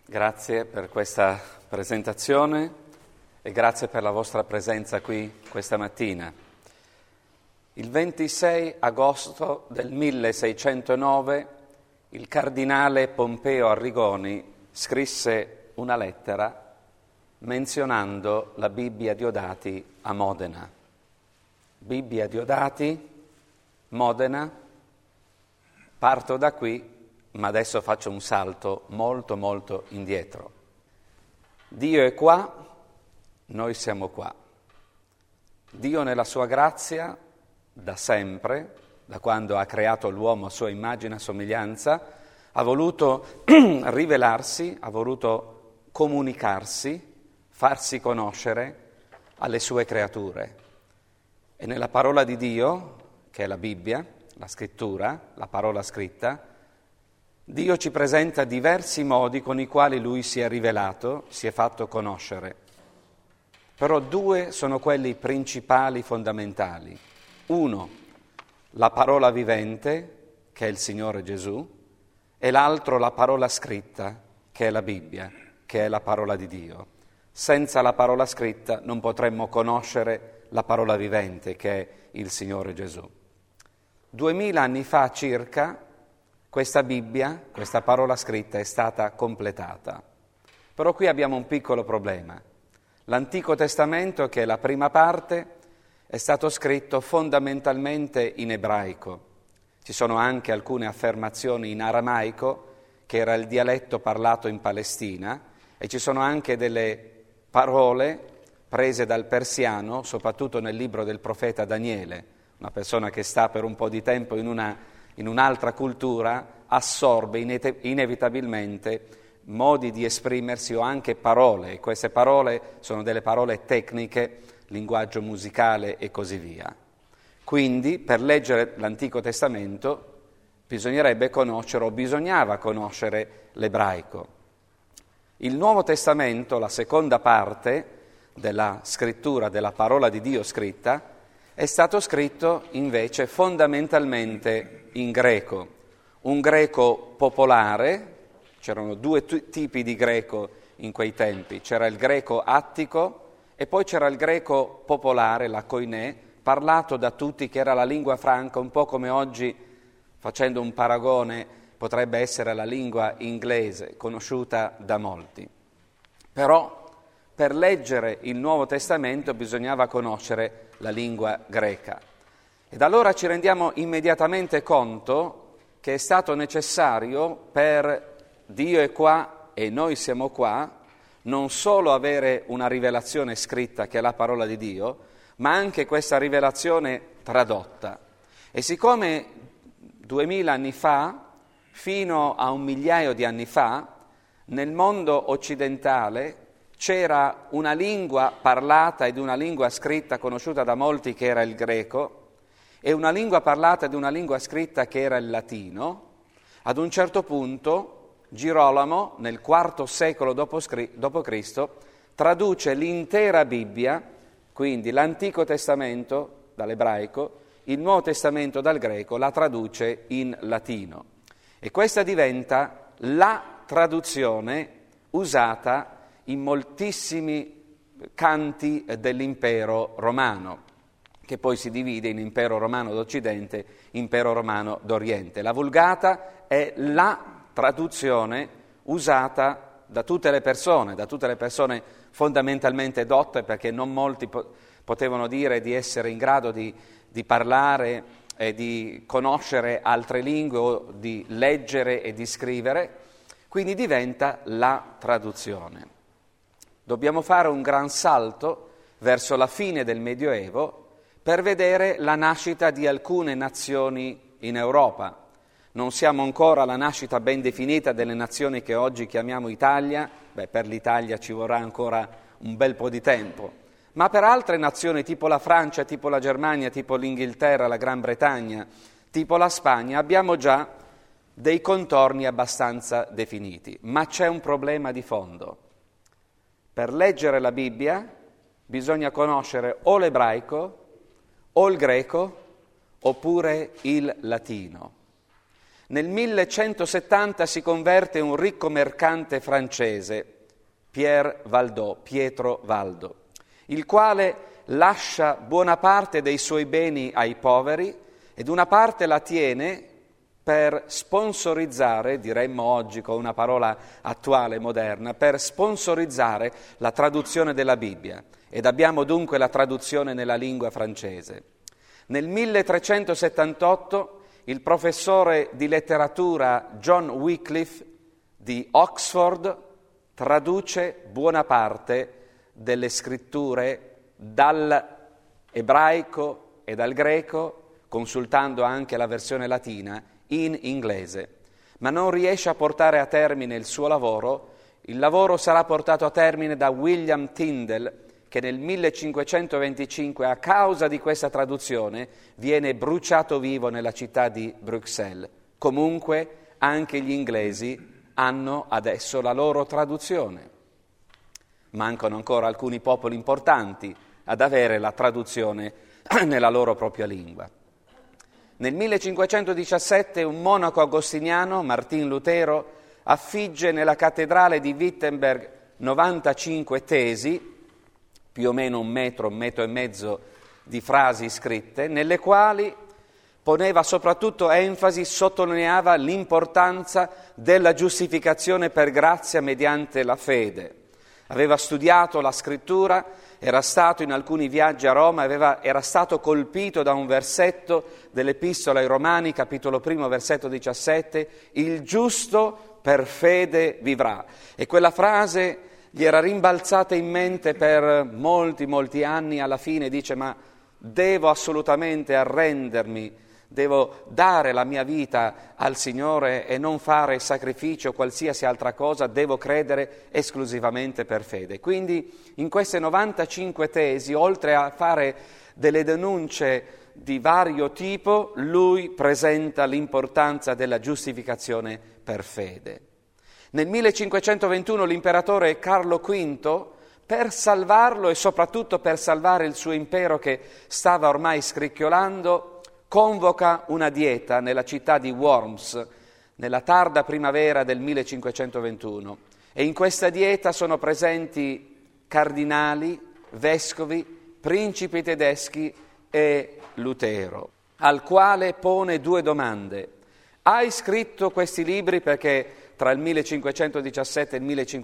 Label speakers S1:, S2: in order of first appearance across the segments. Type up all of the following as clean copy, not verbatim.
S1: Grazie per questa presentazione e grazie per la vostra presenza qui questa mattina. Il 26 agosto del 1609 il cardinale Pompeo Arrigoni scrisse una lettera menzionando la Bibbia Diodati a Modena. Bibbia Diodati, Modena, parto da qui, ma adesso faccio un salto molto indietro. Dio è qua, noi siamo qua. Dio nella sua grazia, da sempre, da quando ha creato l'uomo a sua immagine e somiglianza, ha voluto rivelarsi, ha voluto comunicarsi, farsi conoscere alle sue creature. E nella parola di Dio, che è la Bibbia, la scrittura, la parola scritta, Dio ci presenta diversi modi con i quali Lui si è rivelato, si è fatto conoscere. Però due sono quelli principali, fondamentali. Uno, la parola vivente, che è il Signore Gesù, e l'altro la parola scritta, che è la Bibbia, che è la parola di Dio. Senza la parola scritta non potremmo conoscere la parola vivente, che è il Signore Gesù. 2000 anni fa circa, questa Bibbia, questa parola scritta è stata completata. Però qui abbiamo un piccolo problema. L'Antico Testamento, che è la prima parte, è stato scritto fondamentalmente in ebraico. Ci sono anche alcune affermazioni in aramaico, che era il dialetto parlato in Palestina, e ci sono anche delle parole prese dal persiano, soprattutto nel libro del profeta Daniele. Una persona che sta per un po' di tempo in un'altra cultura assorbe inevitabilmente modi di esprimersi o anche parole, e queste parole sono delle parole tecniche, linguaggio musicale e così via. Quindi per leggere l'Antico Testamento bisognava conoscere l'ebraico. Il Nuovo Testamento, la seconda parte della scrittura, della parola di Dio scritta, è stato scritto invece fondamentalmente in greco, un greco popolare. C'erano due tipi di greco in quei tempi, c'era il greco attico e poi c'era il greco popolare, la koiné, parlato da tutti, che era la lingua franca, un po' come oggi, facendo un paragone, potrebbe essere la lingua inglese, conosciuta da molti. Però per leggere il Nuovo Testamento bisognava conoscere la lingua greca. Ed allora ci rendiamo immediatamente conto che è stato necessario per Dio è qua e noi siamo qua, non solo avere una rivelazione scritta, che è la parola di Dio, ma anche questa rivelazione tradotta. E siccome 2000 anni fa, fino a 1 migliaio di anni fa, nel mondo occidentale c'era una lingua parlata ed una lingua scritta conosciuta da molti, che era il greco, e una lingua parlata ed una lingua scritta che era il latino, ad un certo punto Girolamo, nel IV secolo dopo Cristo, traduce l'intera Bibbia, quindi l'Antico Testamento dall'ebraico, il Nuovo Testamento dal greco, la traduce in latino. E questa diventa la traduzione usata in moltissimi canti dell'impero romano, che poi si divide in impero romano d'Occidente, impero romano d'Oriente. La Vulgata è la traduzione usata da tutte le persone fondamentalmente dotte, perché non molti potevano dire di essere in grado di parlare e di conoscere altre lingue o di leggere e di scrivere, quindi diventa la traduzione. Dobbiamo fare un gran salto verso la fine del Medioevo per vedere la nascita di alcune nazioni in Europa. Non siamo ancora alla nascita ben definita delle nazioni che oggi chiamiamo Italia, per l'Italia ci vorrà ancora un bel po' di tempo, ma per altre nazioni tipo la Francia, tipo la Germania, tipo l'Inghilterra, la Gran Bretagna, tipo la Spagna, abbiamo già dei contorni abbastanza definiti, ma c'è un problema di fondo. Per leggere la Bibbia bisogna conoscere o l'ebraico, o il greco, oppure il latino. Nel 1170 si converte un ricco mercante francese, Pietro Valdo, il quale lascia buona parte dei suoi beni ai poveri ed una parte la tiene per sponsorizzare, diremmo oggi con una parola attuale, moderna, per sponsorizzare la traduzione della Bibbia. Ed abbiamo dunque la traduzione nella lingua francese. Nel 1378 il professore di letteratura John Wycliffe di Oxford traduce buona parte delle scritture dall'ebraico e dal greco, consultando anche la versione latina, in inglese, ma non riesce a portare a termine il suo lavoro. Il lavoro sarà portato a termine da William Tyndale, che nel 1525, a causa di questa traduzione, viene bruciato vivo nella città di Bruxelles. Comunque, anche gli inglesi hanno adesso la loro traduzione. Mancano ancora alcuni popoli importanti ad avere la traduzione nella loro propria lingua. Nel 1517 un monaco agostiniano, Martin Lutero, affigge nella cattedrale di Wittenberg 95 tesi, più o meno un metro e mezzo di frasi scritte, nelle quali poneva soprattutto enfasi, sottolineava l'importanza della giustificazione per grazia mediante la fede. Aveva studiato la scrittura, era stato in alcuni viaggi a Roma, era stato colpito da un versetto dell'Epistola ai Romani, capitolo 1, versetto 17, il giusto per fede vivrà. E quella frase gli era rimbalzata in mente per molti anni. Alla fine dice: ma devo assolutamente arrendermi, devo dare la mia vita al Signore e non fare sacrificio o qualsiasi altra cosa, devo credere esclusivamente per fede. Quindi in queste 95 tesi, oltre a fare delle denunce di vario tipo, lui presenta l'importanza della giustificazione per fede. Nel 1521 l'imperatore Carlo V, per salvarlo e soprattutto per salvare il suo impero che stava ormai scricchiolando, convoca una dieta nella città di Worms, nella tarda primavera del 1521. E in questa dieta sono presenti cardinali, vescovi, principi tedeschi e Lutero, al quale pone due domande. Hai scritto questi libri? Perché tra il 1517 e il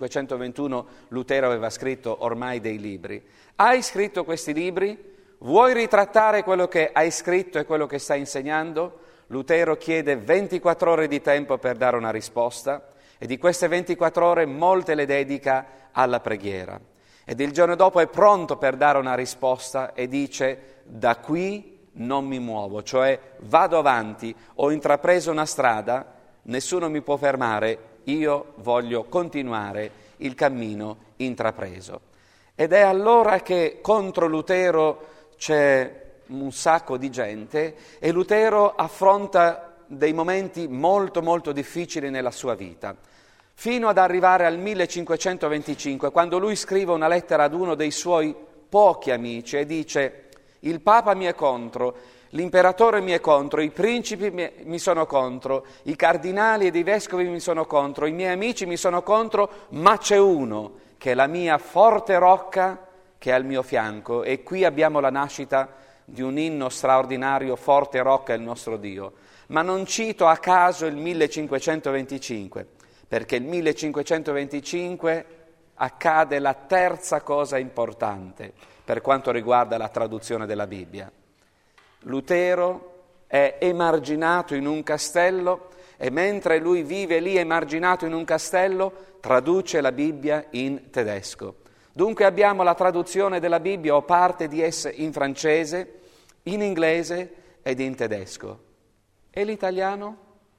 S1: 1521 Lutero aveva scritto ormai dei libri. Hai scritto questi libri? Vuoi ritrattare quello che hai scritto e quello che stai insegnando? Lutero chiede 24 ore di tempo per dare una risposta e di queste 24 ore molte le dedica alla preghiera. Ed il giorno dopo è pronto per dare una risposta e dice: da qui non mi muovo, cioè vado avanti, ho intrapreso una strada, nessuno mi può fermare, io voglio continuare il cammino intrapreso. Ed è allora che contro Lutero c'è un sacco di gente e Lutero affronta dei momenti molto difficili nella sua vita, fino ad arrivare al 1525, quando lui scrive una lettera ad uno dei suoi pochi amici e dice: il Papa mi è contro, l'imperatore mi è contro, i principi mi sono contro, i cardinali ed i vescovi mi sono contro, i miei amici mi sono contro, ma c'è uno che è la mia forte rocca, che è al mio fianco. E qui abbiamo la nascita di un inno straordinario, Forte rocca è il nostro Dio. Ma non cito a caso il 1525, perché il 1525 accade la terza cosa importante per quanto riguarda la traduzione della Bibbia. Lutero è emarginato in un castello e mentre lui vive lì emarginato in un castello traduce la Bibbia in tedesco. Dunque abbiamo la traduzione della Bibbia o parte di essa in francese, in inglese ed in tedesco. E l'italiano?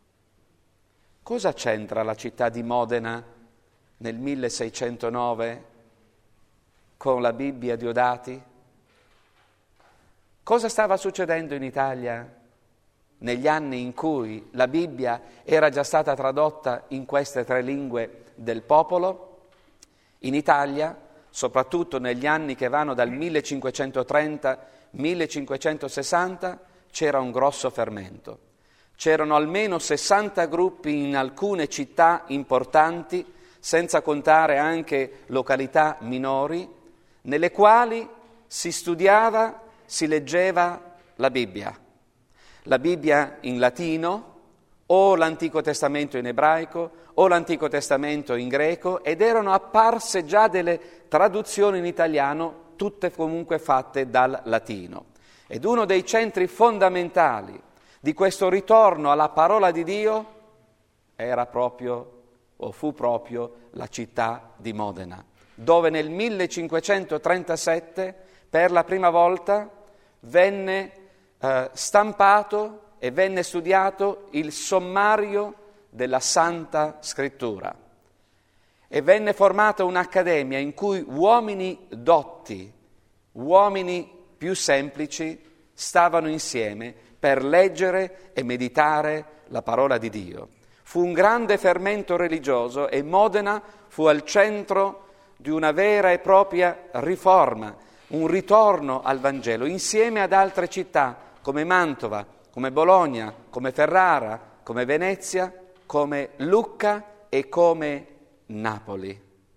S1: Cosa c'entra la città di Modena nel 1609 con la Bibbia Diodati? Cosa stava succedendo in Italia negli anni in cui la Bibbia era già stata tradotta in queste tre lingue del popolo? In Italia, soprattutto negli anni che vanno dal 1530-1560, c'era un grosso fermento. C'erano almeno 60 gruppi in alcune città importanti, senza contare anche località minori, nelle quali si studiava, si leggeva la Bibbia in latino, o l'Antico Testamento in ebraico, o l'Antico Testamento in greco, ed erano apparse già delle traduzioni in italiano, tutte comunque fatte dal latino. Ed uno dei centri fondamentali di questo ritorno alla parola di Dio era proprio, o fu proprio, la città di Modena, dove nel 1537 per la prima volta venne stampato e venne studiato il sommario della Santa Scrittura e venne formata un'accademia in cui uomini dotti, uomini più semplici stavano insieme per leggere e meditare la parola di Dio. Fu un grande fermento religioso e Modena fu al centro di una vera e propria riforma, un ritorno al Vangelo, insieme ad altre città come Mantova, come Bologna, come Ferrara, come Venezia, come Lucca e come Napoli.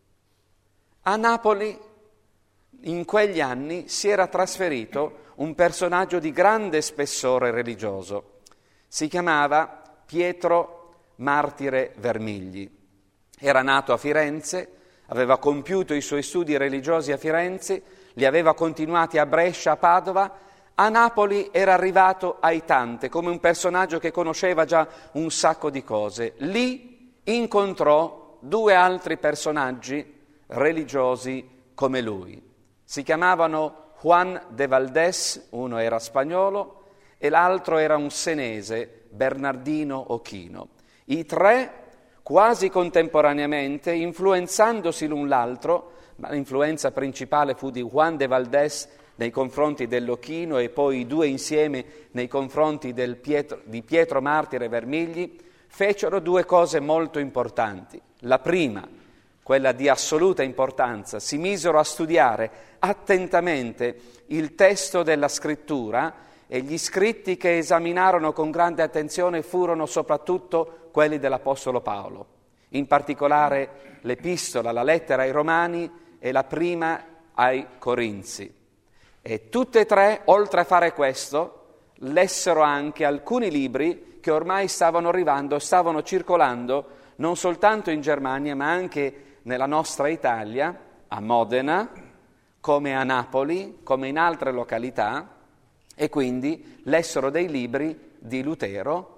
S1: A Napoli in quegli anni si era trasferito un personaggio di grande spessore religioso. Si chiamava Pietro Martire Vermigli. Era nato a Firenze, aveva compiuto i suoi studi religiosi a Firenze, li aveva continuati a Brescia, a Padova. A Napoli era arrivato ai Tante, come un personaggio che conosceva già un sacco di cose. Lì incontrò due altri personaggi religiosi come lui. Si chiamavano Juan de Valdés, uno era spagnolo e l'altro era un senese, Bernardino Ochino. I tre, quasi contemporaneamente, influenzandosi l'un l'altro, ma l'influenza principale fu di Juan de Valdés nei confronti dell'Ochino e poi i due insieme nei confronti di Pietro Martire Vermigli, fecero due cose molto importanti. La prima, quella di assoluta importanza, si misero a studiare attentamente il testo della Scrittura e gli scritti che esaminarono con grande attenzione furono soprattutto quelli dell'Apostolo Paolo, in particolare l'Epistola, la lettera ai Romani e la prima ai Corinzi. E tutte e tre, oltre a fare questo, lessero anche alcuni libri che ormai stavano arrivando, stavano circolando non soltanto in Germania, ma anche nella nostra Italia, a Modena, come a Napoli, come in altre località, e quindi lessero dei libri di Lutero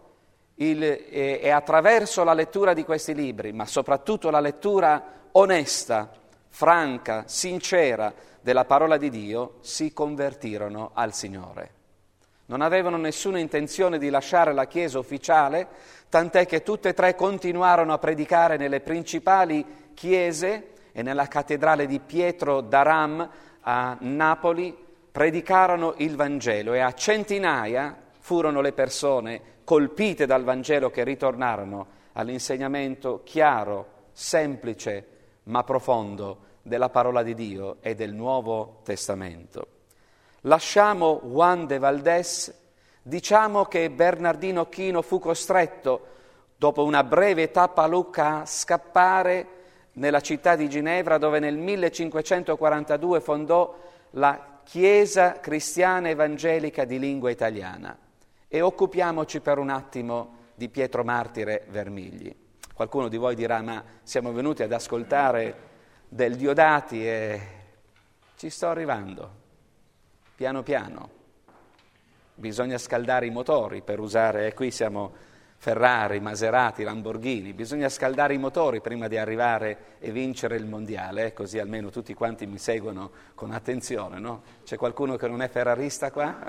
S1: e attraverso la lettura di questi libri, ma soprattutto la lettura onesta, franca, sincera della parola di Dio, si convertirono al Signore. Non avevano nessuna intenzione di lasciare la Chiesa ufficiale, tant'è che tutte e tre continuarono a predicare nelle principali chiese e nella cattedrale di Pietro d'Aram a Napoli, predicarono il Vangelo e a centinaia furono le persone colpite dal Vangelo che ritornarono all'insegnamento chiaro, semplice, ma profondo della parola di Dio e del Nuovo Testamento. Lasciamo Juan de Valdés, diciamo che Bernardino Ochino fu costretto, dopo una breve tappa a Lucca, a scappare nella città di Ginevra, dove nel 1542 fondò la Chiesa Cristiana Evangelica di lingua italiana. E occupiamoci per un attimo di Pietro Martire Vermigli. Qualcuno di voi dirà, ma siamo venuti ad ascoltare del Diodati e ci sto arrivando, piano piano. Bisogna scaldare i motori per usare, qui siamo Ferrari, Maserati, Lamborghini, bisogna scaldare i motori prima di arrivare e vincere il mondiale, così almeno tutti quanti mi seguono con attenzione, no? C'è qualcuno che non è ferrarista qua?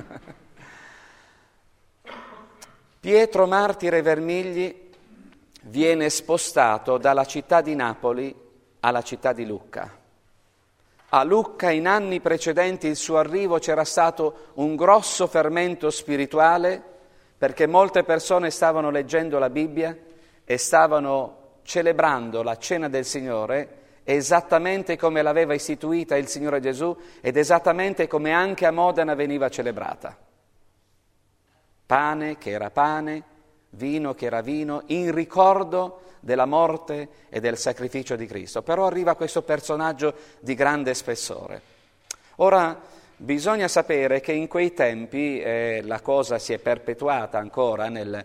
S1: Pietro Martire Vermigli viene spostato dalla città di Napoli alla città di Lucca. A Lucca in anni precedenti il suo arrivo c'era stato un grosso fermento spirituale perché molte persone stavano leggendo la Bibbia e stavano celebrando la cena del Signore esattamente come l'aveva istituita il Signore Gesù ed esattamente come anche a Modena veniva celebrata. Pane che era pane, vino che era vino in ricordo della morte e del sacrificio di Cristo. Però arriva questo personaggio di grande spessore. Ora, bisogna sapere che in quei tempi la cosa si è perpetuata ancora nel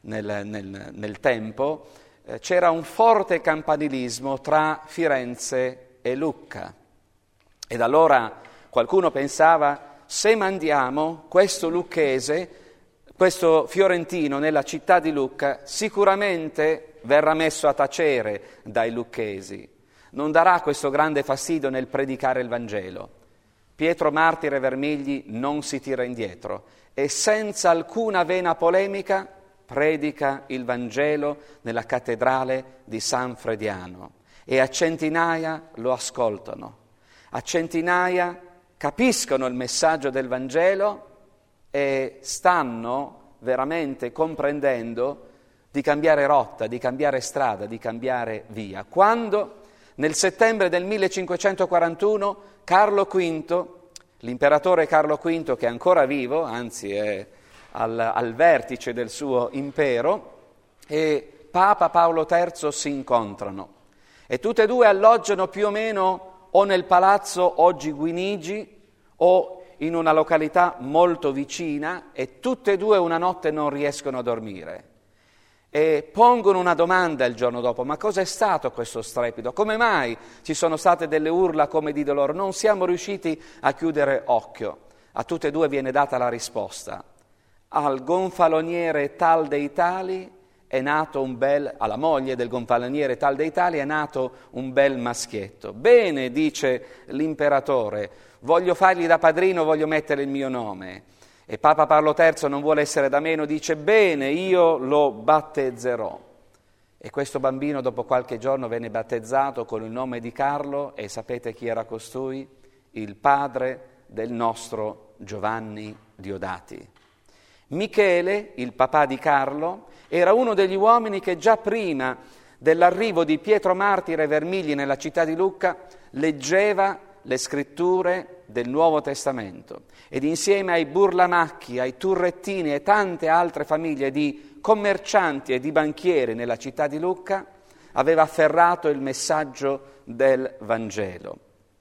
S1: tempo, c'era un forte campanilismo tra Firenze e Lucca. Ed allora qualcuno pensava, se mandiamo questo lucchese, questo fiorentino nella città di Lucca, sicuramente verrà messo a tacere dai lucchesi, non darà questo grande fastidio nel predicare il Vangelo. Pietro Martire Vermigli non si tira indietro e senza alcuna vena polemica predica il Vangelo nella cattedrale di San Frediano e a centinaia lo ascoltano, a centinaia capiscono il messaggio del Vangelo e stanno veramente comprendendo di cambiare rotta, di cambiare strada, di cambiare via. Quando nel settembre del 1541 Carlo V, l'imperatore Carlo V che è ancora vivo, anzi è al vertice del suo impero, e Papa Paolo III si incontrano e tutte e due alloggiano più o meno o nel palazzo oggi Guinigi o in una località molto vicina e tutte e due una notte non riescono a dormire e pongono una domanda il giorno dopo: ma cosa è stato questo strepito? Come mai ci sono state delle urla come di dolore? Non siamo riusciti a chiudere occhio. A tutte e due viene data la risposta: al gonfaloniere tal dei tali è nato alla moglie del gonfaloniere tal dei tali è nato un bel maschietto. Bene, dice l'imperatore, voglio fargli da padrino, voglio mettere il mio nome. E Papa Paolo III non vuole essere da meno, dice bene, io lo battezzerò. E questo bambino dopo qualche giorno venne battezzato con il nome di Carlo e sapete chi era costui? Il padre del nostro Giovanni Diodati. Michele, il papà di Carlo, era uno degli uomini che già prima dell'arrivo di Pietro Martire Vermigli nella città di Lucca leggeva le scritture del Nuovo Testamento ed insieme ai Burlamacchi, ai Turrettini e tante altre famiglie di commercianti e di banchieri nella città di Lucca aveva afferrato il messaggio del Vangelo.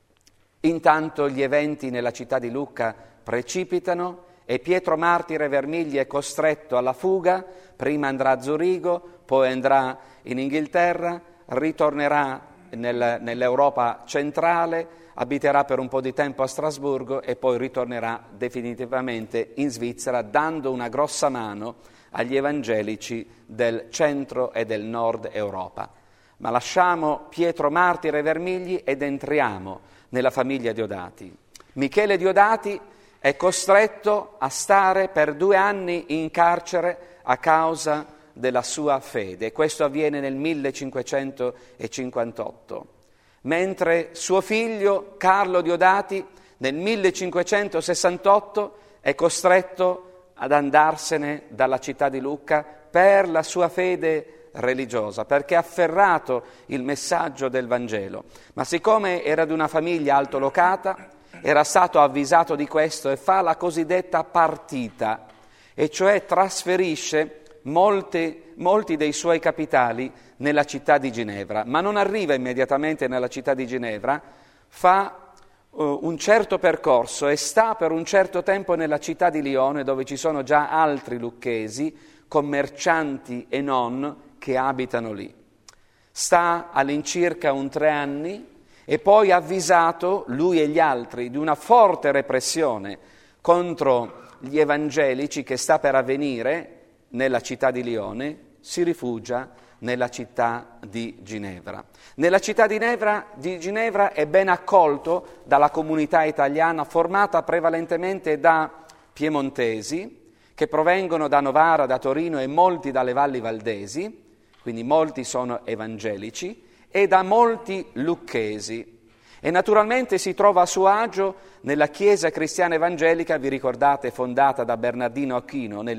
S1: Intanto gli eventi nella città di Lucca precipitano e Pietro Martire Vermigli è costretto alla fuga, prima andrà a Zurigo, poi andrà in Inghilterra, ritornerà nell'Europa centrale, abiterà per un po' di tempo a Strasburgo e poi ritornerà definitivamente in Svizzera, dando una grossa mano agli evangelici del centro e del nord Europa. Ma lasciamo Pietro Martire Vermigli ed entriamo nella famiglia Diodati. Michele Diodati è costretto a stare per 2 anni in carcere a causa della sua fede. Questo avviene nel 1558, mentre suo figlio Carlo Diodati nel 1568 è costretto ad andarsene dalla città di Lucca per la sua fede religiosa, perché ha afferrato il messaggio del Vangelo. Ma siccome era di una famiglia altolocata, era stato avvisato di questo e fa la cosiddetta partita, e cioè trasferisce molti dei suoi capitali nella città di Ginevra, ma non arriva immediatamente nella città di Ginevra, fa un certo percorso e sta per un certo tempo nella città di Lione, dove ci sono già altri lucchesi, commercianti e non, che abitano lì. Sta all'incirca 3 anni e poi avvisato, lui e gli altri, di una forte repressione contro gli evangelici che sta per avvenire nella città di Lione, si rifugia nella città di Ginevra. Nella città di Ginevra è ben accolto dalla comunità italiana formata prevalentemente da piemontesi che provengono da Novara, da Torino e molti dalle valli valdesi, quindi molti sono evangelici, e da molti lucchesi. E naturalmente si trova a suo agio nella Chiesa cristiana evangelica, vi ricordate, fondata da Bernardino Acchino nel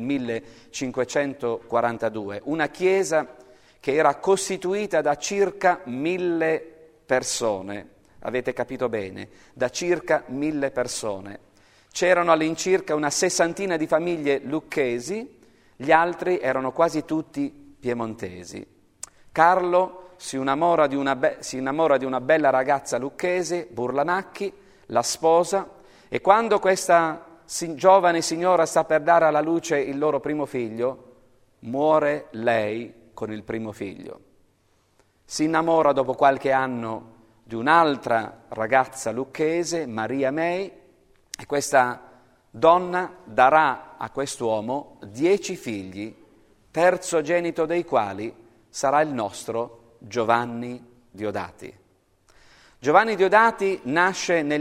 S1: 1542, una chiesa che era costituita da circa 1000 persone, avete capito bene, da circa 1000 persone. C'erano all'incirca una 60 di famiglie lucchesi Gli altri erano quasi tutti piemontesi. Carlo si innamora di una bella ragazza lucchese, Burlamacchi, la sposa, e quando questa giovane signora sta per dare alla luce il loro primo figlio, muore lei con il primo figlio. Si innamora dopo qualche anno di un'altra ragazza lucchese, Maria May, e questa donna darà a quest'uomo 10 figli, terzogenito dei quali sarà il nostro Giovanni Diodati. Giovanni Diodati nasce nel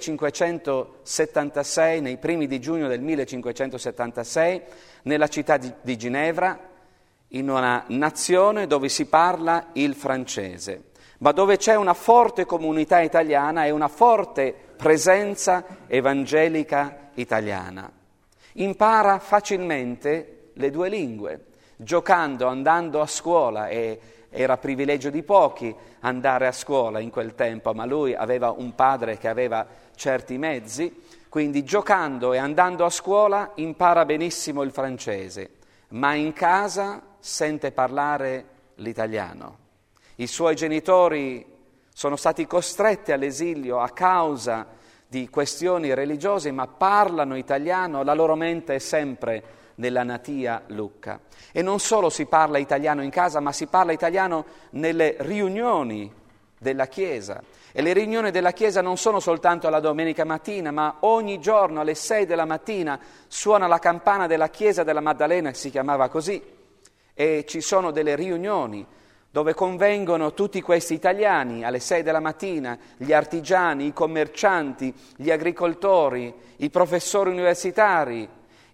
S1: 1576, nei primi di giugno del 1576, nella città di Ginevra, in una nazione dove si parla il francese, ma dove c'è una forte comunità italiana e una forte presenza evangelica italiana. Impara facilmente le 2 lingue, giocando, andando a scuola, e era privilegio di pochi andare a scuola in quel tempo, ma lui aveva un padre che aveva certi mezzi, quindi giocando e andando a scuola impara benissimo il francese, ma in casa sente parlare l'italiano. I suoi genitori sono stati costretti all'esilio a causa di questioni religiose, ma parlano italiano, la loro mente è sempre nella natia Lucca. E non solo si parla italiano in casa, ma si parla italiano nelle riunioni della Chiesa. E le riunioni della Chiesa non sono soltanto la domenica mattina, ma ogni giorno alle 6 della mattina suona la campana della Chiesa della Maddalena, si chiamava così, e ci sono delle riunioni dove convengono tutti questi italiani alle 6 della mattina, gli artigiani, i commercianti, gli agricoltori, i professori universitari,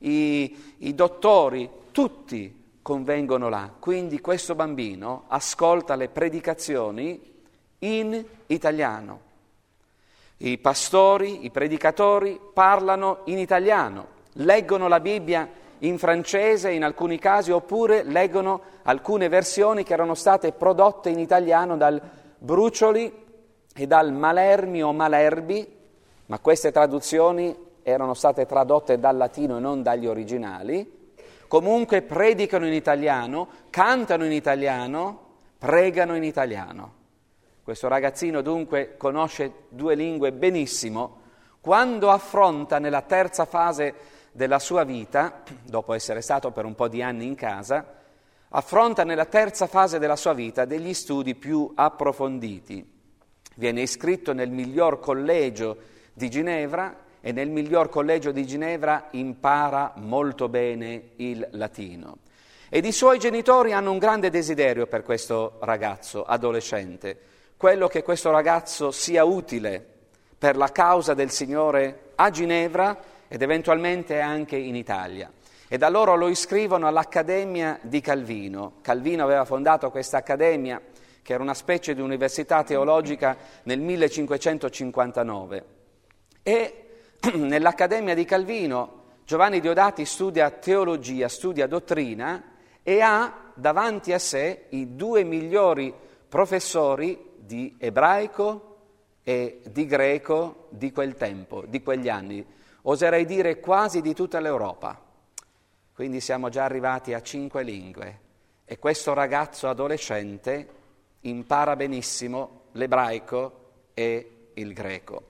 S1: i dottori, tutti convengono là. Quindi questo bambino ascolta le predicazioni in italiano. I pastori, i predicatori parlano in italiano, leggono la Bibbia in francese in alcuni casi, oppure leggono alcune versioni che erano state prodotte in italiano dal Brucioli e dal Malermi o Malerbi, ma queste traduzioni erano state tradotte dal latino e non dagli originali. Comunque predicano in italiano, cantano in italiano, pregano in italiano. Questo ragazzino dunque conosce 2 lingue benissimo. Quando affronta nella terza fase della sua vita, dopo essere stato per un po' di anni in casa, affronta nella terza fase della sua vita degli studi più approfonditi. Viene iscritto nel miglior collegio di Ginevra e nel miglior collegio di Ginevra impara molto bene il latino. Ed i suoi genitori hanno un grande desiderio per questo ragazzo adolescente, quello che questo ragazzo sia utile per la causa del Signore a Ginevra ed eventualmente anche in Italia. E da loro lo iscrivono all'Accademia di Calvino. Calvino aveva fondato questa accademia, che era una specie di università teologica, nel 1559. E nell'Accademia di Calvino Giovanni Diodati studia teologia, studia dottrina e ha davanti a sé i 2 migliori professori di ebraico e di greco di quel tempo, di quegli anni, oserei dire quasi di tutta l'Europa. Quindi siamo già arrivati a 5 lingue e questo ragazzo adolescente impara benissimo l'ebraico e il greco.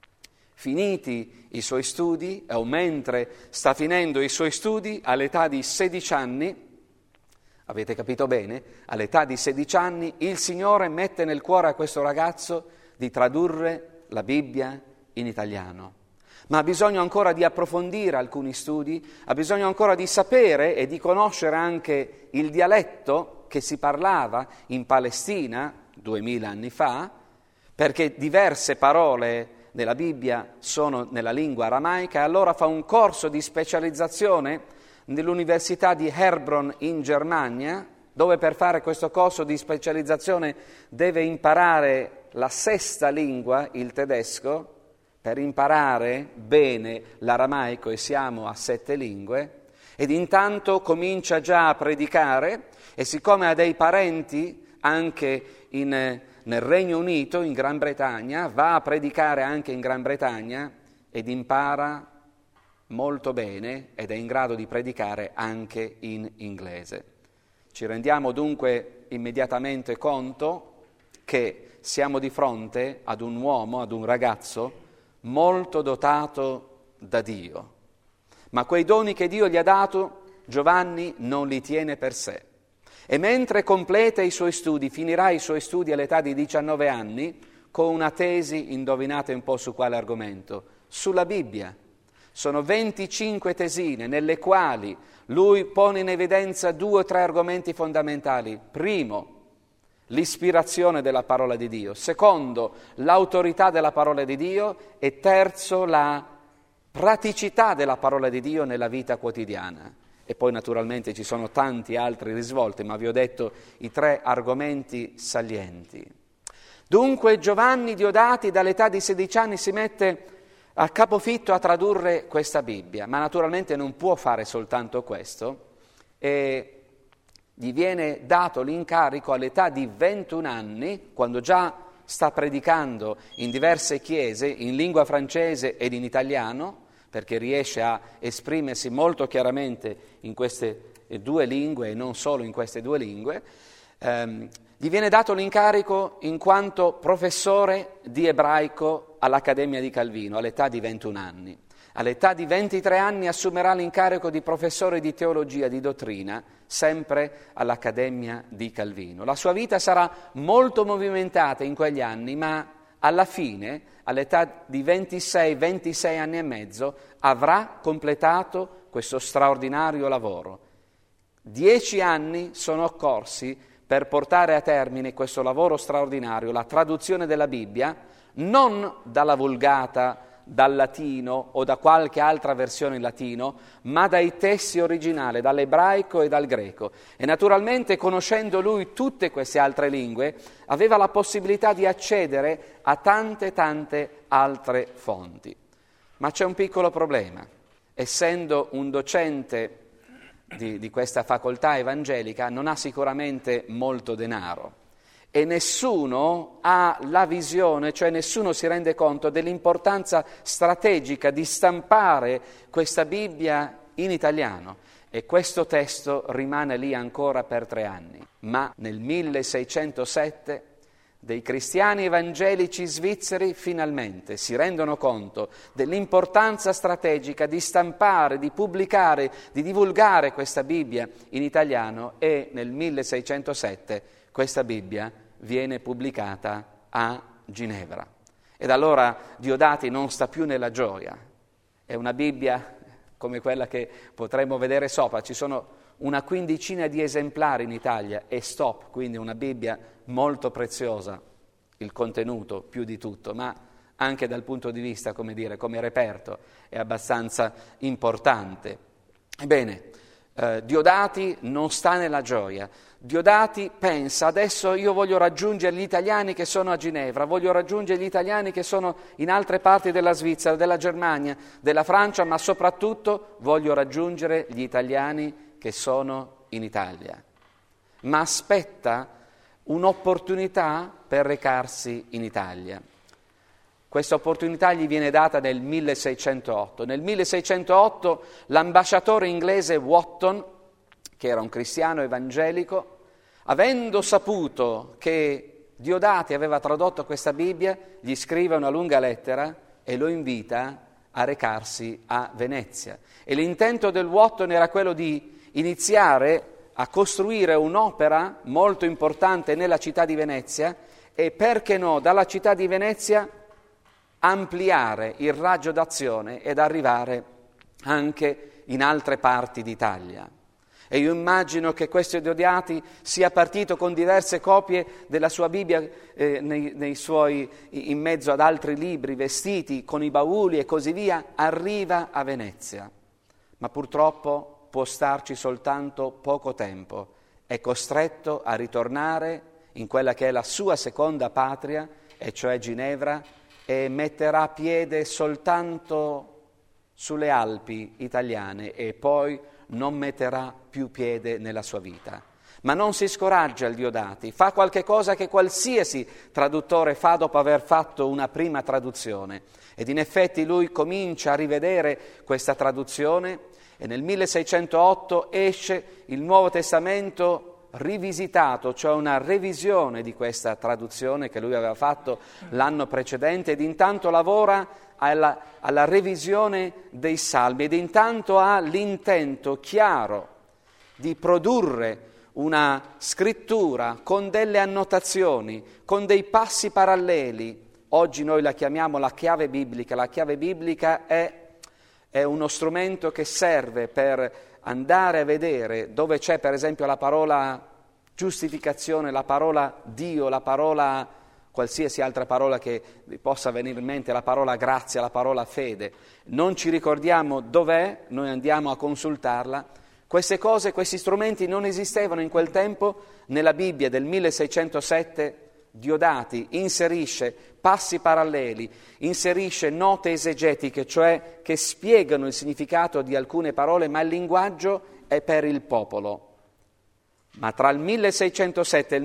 S1: Finiti i suoi studi, o mentre sta finendo i suoi studi, all'età di 16 anni, avete capito bene, all'età di 16 anni, il Signore mette nel cuore a questo ragazzo di tradurre la Bibbia in italiano. Ma ha bisogno ancora di approfondire alcuni studi, ha bisogno ancora di sapere e di conoscere anche il dialetto che si parlava in Palestina 2000 anni fa, perché diverse parole nella Bibbia sono nella lingua aramaica, e allora fa un corso di specializzazione nell'Università di Hebron in Germania, dove per fare questo corso di specializzazione deve imparare la 6ª lingua, il tedesco, per imparare bene l'aramaico, e siamo a 7 lingue, ed intanto comincia già a predicare, e siccome ha dei parenti anche nel Regno Unito, in Gran Bretagna, va a predicare anche in Gran Bretagna ed impara molto bene ed è in grado di predicare anche in inglese. Ci rendiamo dunque immediatamente conto che siamo di fronte ad un uomo, ad un ragazzo molto dotato da Dio, ma quei doni che Dio gli ha dato Giovanni non li tiene per sé. E mentre completa i suoi studi, finirà i suoi studi all'età di 19 anni, con una tesi, indovinate un po' su quale argomento? Sulla Bibbia. Sono 25 tesine nelle quali lui pone in evidenza 2 o 3 argomenti fondamentali. Primo, l'ispirazione della parola di Dio. Secondo, l'autorità della parola di Dio. E terzo, la praticità della parola di Dio nella vita quotidiana. E poi naturalmente ci sono tanti altri risvolti, ma vi ho detto i 3 argomenti salienti. Dunque Giovanni Diodati dall'età di 16 anni si mette a capofitto a tradurre questa Bibbia, ma naturalmente non può fare soltanto questo, e gli viene dato l'incarico all'età di 21 anni, quando già sta predicando in diverse chiese in lingua francese ed in italiano, perché riesce a esprimersi molto chiaramente in queste 2 lingue e non solo in queste 2 lingue. Gli viene dato l'incarico in quanto professore di ebraico all'Accademia di Calvino all'età di 21 anni. All'età di 23 anni assumerà l'incarico di professore di teologia, di dottrina, sempre all'Accademia di Calvino. La sua vita sarà molto movimentata in quegli anni, ma alla fine, all'età di 26 anni e mezzo, avrà completato questo straordinario lavoro. 10 anni sono occorsi per portare a termine questo lavoro straordinario, la traduzione della Bibbia, non dalla Vulgata, dal latino o da qualche altra versione in latino, ma dai testi originali, dall'ebraico e dal greco. E naturalmente, conoscendo lui tutte queste altre lingue, aveva la possibilità di accedere a tante altre fonti. Ma c'è un piccolo problema. Essendo un docente di questa facoltà evangelica, non ha sicuramente molto denaro. E nessuno ha la visione, cioè nessuno si rende conto dell'importanza strategica di stampare questa Bibbia in italiano. E questo testo rimane lì ancora per 3 anni. Ma nel 1607 dei cristiani evangelici svizzeri finalmente si rendono conto dell'importanza strategica di stampare, di pubblicare, di divulgare questa Bibbia in italiano, e nel 1607 questa Bibbia viene pubblicata a Ginevra. Ed allora Diodati non sta più nella gioia. È una Bibbia come quella che potremmo vedere sopra. Ci sono una 15ina di esemplari in Italia e stop, quindi una Bibbia molto preziosa, il contenuto più di tutto, ma anche dal punto di vista, come reperto, è abbastanza importante. Ebbene, Diodati non sta nella gioia. Diodati pensa: adesso io voglio raggiungere gli italiani che sono a Ginevra, voglio raggiungere gli italiani che sono in altre parti della Svizzera, della Germania, della Francia, ma soprattutto voglio raggiungere gli italiani che sono in Italia. Ma aspetta un'opportunità per recarsi in Italia. Questa opportunità gli viene data nel 1608. Nel 1608 l'ambasciatore inglese Wotton, che era un cristiano evangelico, avendo saputo che Diodati aveva tradotto questa Bibbia, gli scrive una lunga lettera e lo invita a recarsi a Venezia. E l'intento del Wotton era quello di iniziare a costruire un'opera molto importante nella città di Venezia e, perché no, dalla città di Venezia ampliare il raggio d'azione ed arrivare anche in altre parti d'Italia. E io immagino che questo Diodati sia partito con diverse copie della sua Bibbia in mezzo ad altri libri, vestiti con i bauli e così via, arriva a Venezia. Ma purtroppo può starci soltanto poco tempo, è costretto a ritornare in quella che è la sua seconda patria, e cioè Ginevra, e metterà piede soltanto sulle Alpi italiane e poi non metterà più piede nella sua vita. ma non si scoraggia il Diodati, fa qualche cosa che qualsiasi traduttore fa dopo aver fatto una prima traduzione. Ed in effetti lui comincia a rivedere questa traduzione e nel 1608 esce il Nuovo Testamento rivisitato, cioè una revisione di questa traduzione che lui aveva fatto l'anno precedente, ed intanto lavora alla revisione dei Salmi ed intanto ha l'intento chiaro di produrre una scrittura con delle annotazioni, con dei passi paralleli. Oggi noi la chiamiamo la chiave biblica. La chiave biblica è uno strumento che serve per andare a vedere dove c'è per esempio la parola giustificazione, la parola Dio, la parola qualsiasi altra parola che vi possa venire in mente, la parola grazia, la parola fede. Non ci ricordiamo dov'è, noi andiamo a consultarla. Queste cose, questi strumenti non esistevano in quel tempo. Nella Bibbia del 1607 Diodati inserisce passi paralleli, inserisce note esegetiche, cioè che spiegano il significato di alcune parole, ma il linguaggio è per il popolo. Ma tra il 1607 e il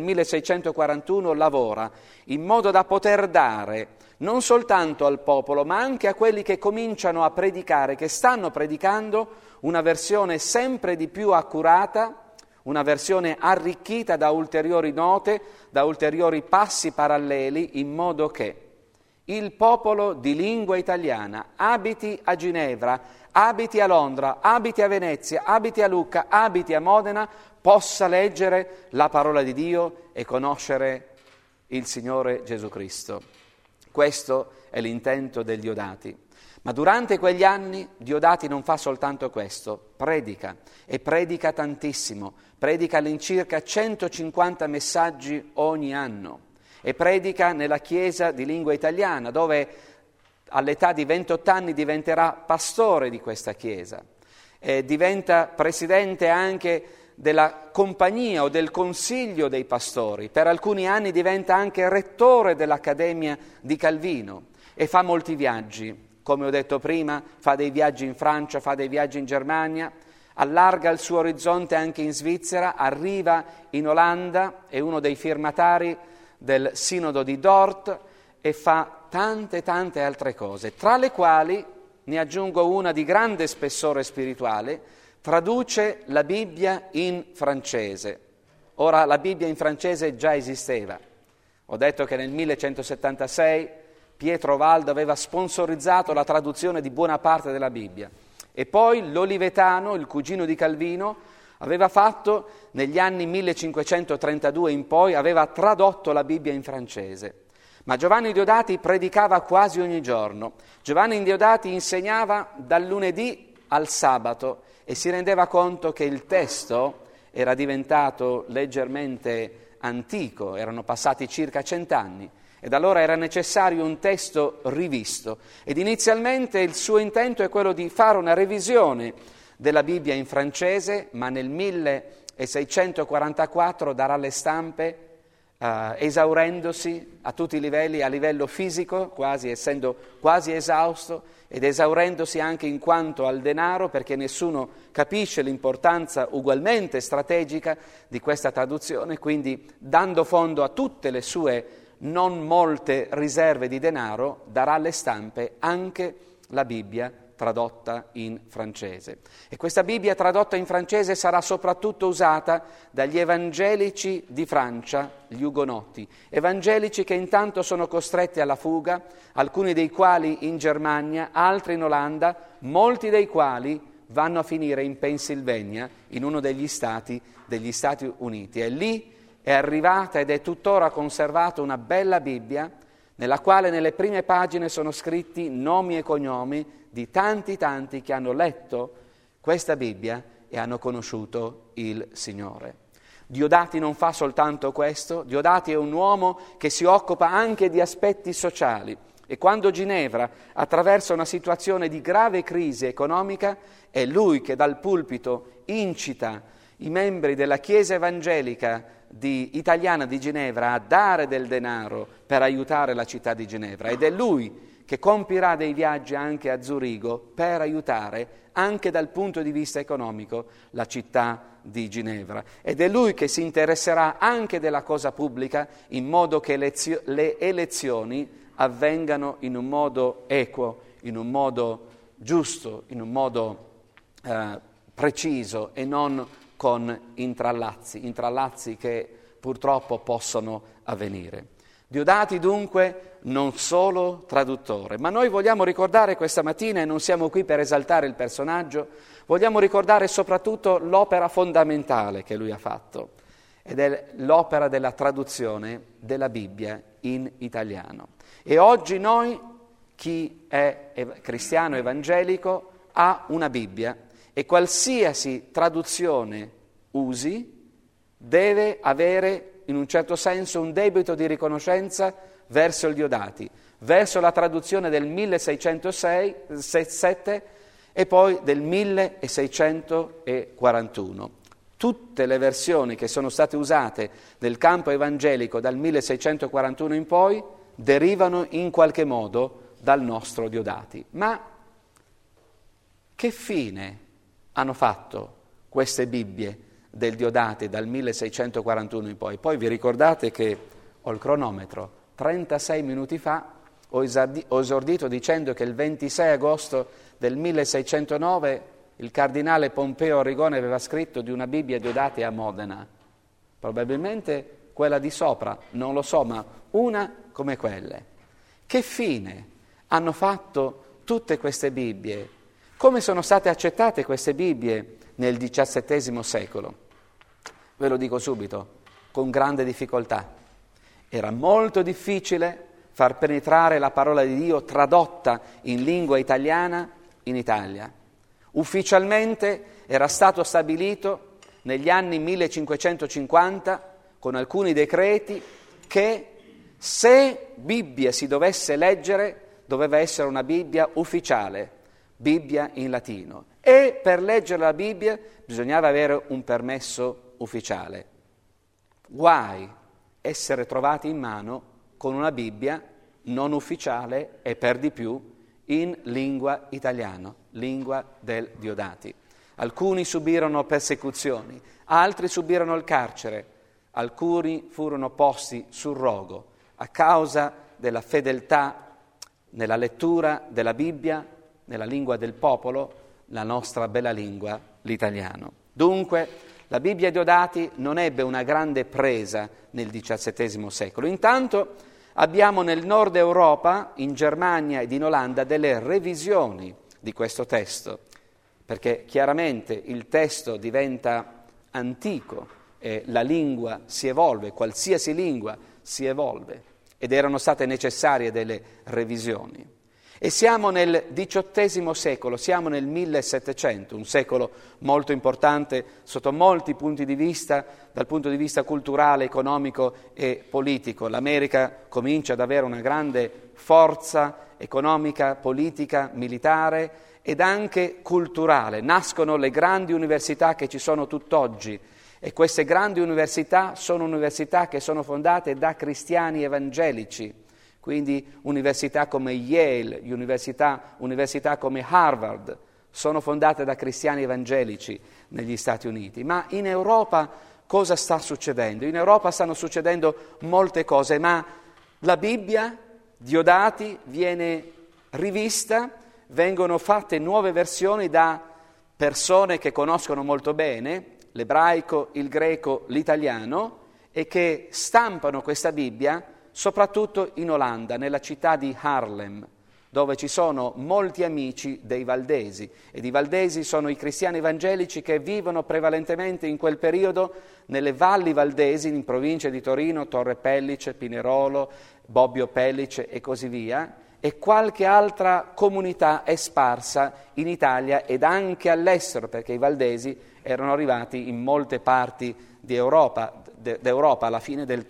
S1: 1641 lavora in modo da poter dare non soltanto al popolo, ma anche a quelli che cominciano a predicare, che stanno predicando, una versione sempre di più accurata, una versione arricchita da ulteriori note, da ulteriori passi paralleli, in modo che il popolo di lingua italiana abiti a Ginevra, abiti a Londra, abiti a Venezia, abiti a Lucca, abiti a Modena, possa leggere la parola di Dio e conoscere il Signore Gesù Cristo. Questo è l'intento dei Diodati. Ma durante quegli anni Diodati non fa soltanto questo, predica, e predica tantissimo, predica all'incirca 150 messaggi ogni anno, e predica nella Chiesa di lingua italiana, dove all'età di 28 anni diventerà pastore di questa Chiesa, e diventa presidente anche della compagnia o del consiglio dei pastori. Per alcuni anni diventa anche rettore dell'Accademia di Calvino e fa molti viaggi. Come ho detto prima, fa dei viaggi in Francia, fa dei viaggi in Germania, allarga il suo orizzonte anche in Svizzera, arriva in Olanda, è uno dei firmatari del Sinodo di Dort e fa tante altre cose, tra le quali ne aggiungo una di grande spessore spirituale: traduce la Bibbia in francese. Ora, la Bibbia in francese già esisteva. Ho detto che nel 1176 Pietro Valdo aveva sponsorizzato la traduzione di buona parte della Bibbia. E poi l'Olivetano, il cugino di Calvino, aveva fatto negli anni 1532 in poi, aveva tradotto la Bibbia in francese. Ma Giovanni Diodati predicava quasi ogni giorno. Giovanni Diodati insegnava dal lunedì al sabato e si rendeva conto che il testo era diventato leggermente antico, erano passati circa 100 anni. Ed allora era necessario un testo rivisto. Ed inizialmente il suo intento è quello di fare una revisione della Bibbia in francese, ma nel 1644 darà le stampe, esaurendosi a tutti i livelli, a livello fisico, quasi essendo quasi esausto, ed esaurendosi anche in quanto al denaro, perché nessuno capisce l'importanza ugualmente strategica di questa traduzione, quindi dando fondo a tutte le sue non molte riserve di denaro, darà alle stampe anche la Bibbia tradotta in francese. E questa Bibbia tradotta in francese sarà soprattutto usata dagli evangelici di Francia, gli ugonotti, evangelici che intanto sono costretti alla fuga, alcuni dei quali in Germania, altri in Olanda, molti dei quali vanno a finire in Pennsylvania, in uno degli Stati Uniti. E lì è arrivata ed è tuttora conservata una bella Bibbia nella quale nelle prime pagine sono scritti nomi e cognomi di tanti che hanno letto questa Bibbia e hanno conosciuto il Signore. Diodati non fa soltanto questo, Diodati è un uomo che si occupa anche di aspetti sociali, e quando Ginevra attraversa una situazione di grave crisi economica è lui che dal pulpito incita i membri della Chiesa evangelica italiana di Ginevra a dare del denaro per aiutare la città di Ginevra, ed è lui che compirà dei viaggi anche a Zurigo per aiutare anche dal punto di vista economico la città di Ginevra, ed è lui che si interesserà anche della cosa pubblica in modo che le elezioni avvengano in un modo equo, in un modo giusto, in un modo preciso e non con intrallazzi che purtroppo possono avvenire. Diodati dunque non solo traduttore, ma noi vogliamo ricordare questa mattina, e non siamo qui per esaltare il personaggio, vogliamo ricordare soprattutto l'opera fondamentale che lui ha fatto, ed è l'opera della traduzione della Bibbia in italiano. E oggi noi, chi è cristiano evangelico, ha una Bibbia, e qualsiasi traduzione usi deve avere in un certo senso un debito di riconoscenza verso il Diodati, verso la traduzione del 1607 e poi del 1641. Tutte le versioni che sono state usate nel campo evangelico dal 1641 in poi derivano in qualche modo dal nostro Diodati. Ma che fine hanno fatto queste Bibbie del Diodati dal 1641 in poi? Poi vi ricordate che ho il cronometro, 36 minuti fa ho esordito dicendo che il 26 agosto del 1609 il cardinale Pompeo Arrigoni aveva scritto di una Bibbia Diodati a Modena, probabilmente quella di sopra, non lo so, ma una come quelle. Che fine hanno fatto tutte queste Bibbie? Come sono state accettate queste Bibbie nel XVII secolo? Ve lo dico subito, con grande difficoltà. Era molto difficile far penetrare la parola di Dio tradotta in lingua italiana in Italia. Ufficialmente era stato stabilito negli anni 1550 con alcuni decreti che se Bibbia si dovesse leggere doveva essere una Bibbia ufficiale, Bibbia in latino, e per leggere la Bibbia bisognava avere un permesso ufficiale. Guai essere trovati in mano con una Bibbia non ufficiale e per di più in lingua italiana, lingua del Diodati. Alcuni subirono persecuzioni, altri subirono il carcere, alcuni furono posti sul rogo a causa della fedeltà nella lettura della Bibbia, nella lingua del popolo, la nostra bella lingua, l'italiano. Dunque, la Bibbia Diodati non ebbe una grande presa nel XVII secolo. Intanto abbiamo nel nord Europa, in Germania ed in Olanda, delle revisioni di questo testo, perché chiaramente il testo diventa antico e la lingua si evolve, qualsiasi lingua si evolve, ed erano state necessarie delle revisioni. E siamo nel XVIII secolo, siamo nel 1700, un secolo molto importante sotto molti punti di vista, dal punto di vista culturale, economico e politico. L'America comincia ad avere una grande forza economica, politica, militare ed anche culturale. Nascono le grandi università che ci sono tutt'oggi, e queste grandi università sono università che sono fondate da cristiani evangelici. Quindi università come Yale, università come Harvard sono fondate da cristiani evangelici negli Stati Uniti. Ma in Europa cosa sta succedendo? In Europa stanno succedendo molte cose, ma la Bibbia, Diodati, viene rivista, vengono fatte nuove versioni da persone che conoscono molto bene l'ebraico, il greco, l'italiano, e che stampano questa Bibbia soprattutto in Olanda, nella città di Haarlem, dove ci sono molti amici dei Valdesi, ed i Valdesi sono i cristiani evangelici che vivono prevalentemente in quel periodo nelle valli valdesi, in provincia di Torino, Torre Pellice, Pinerolo, Bobbio Pellice e così via, e qualche altra comunità è sparsa in Italia ed anche all'estero, perché i Valdesi erano arrivati in molte parti di d'Europa alla fine del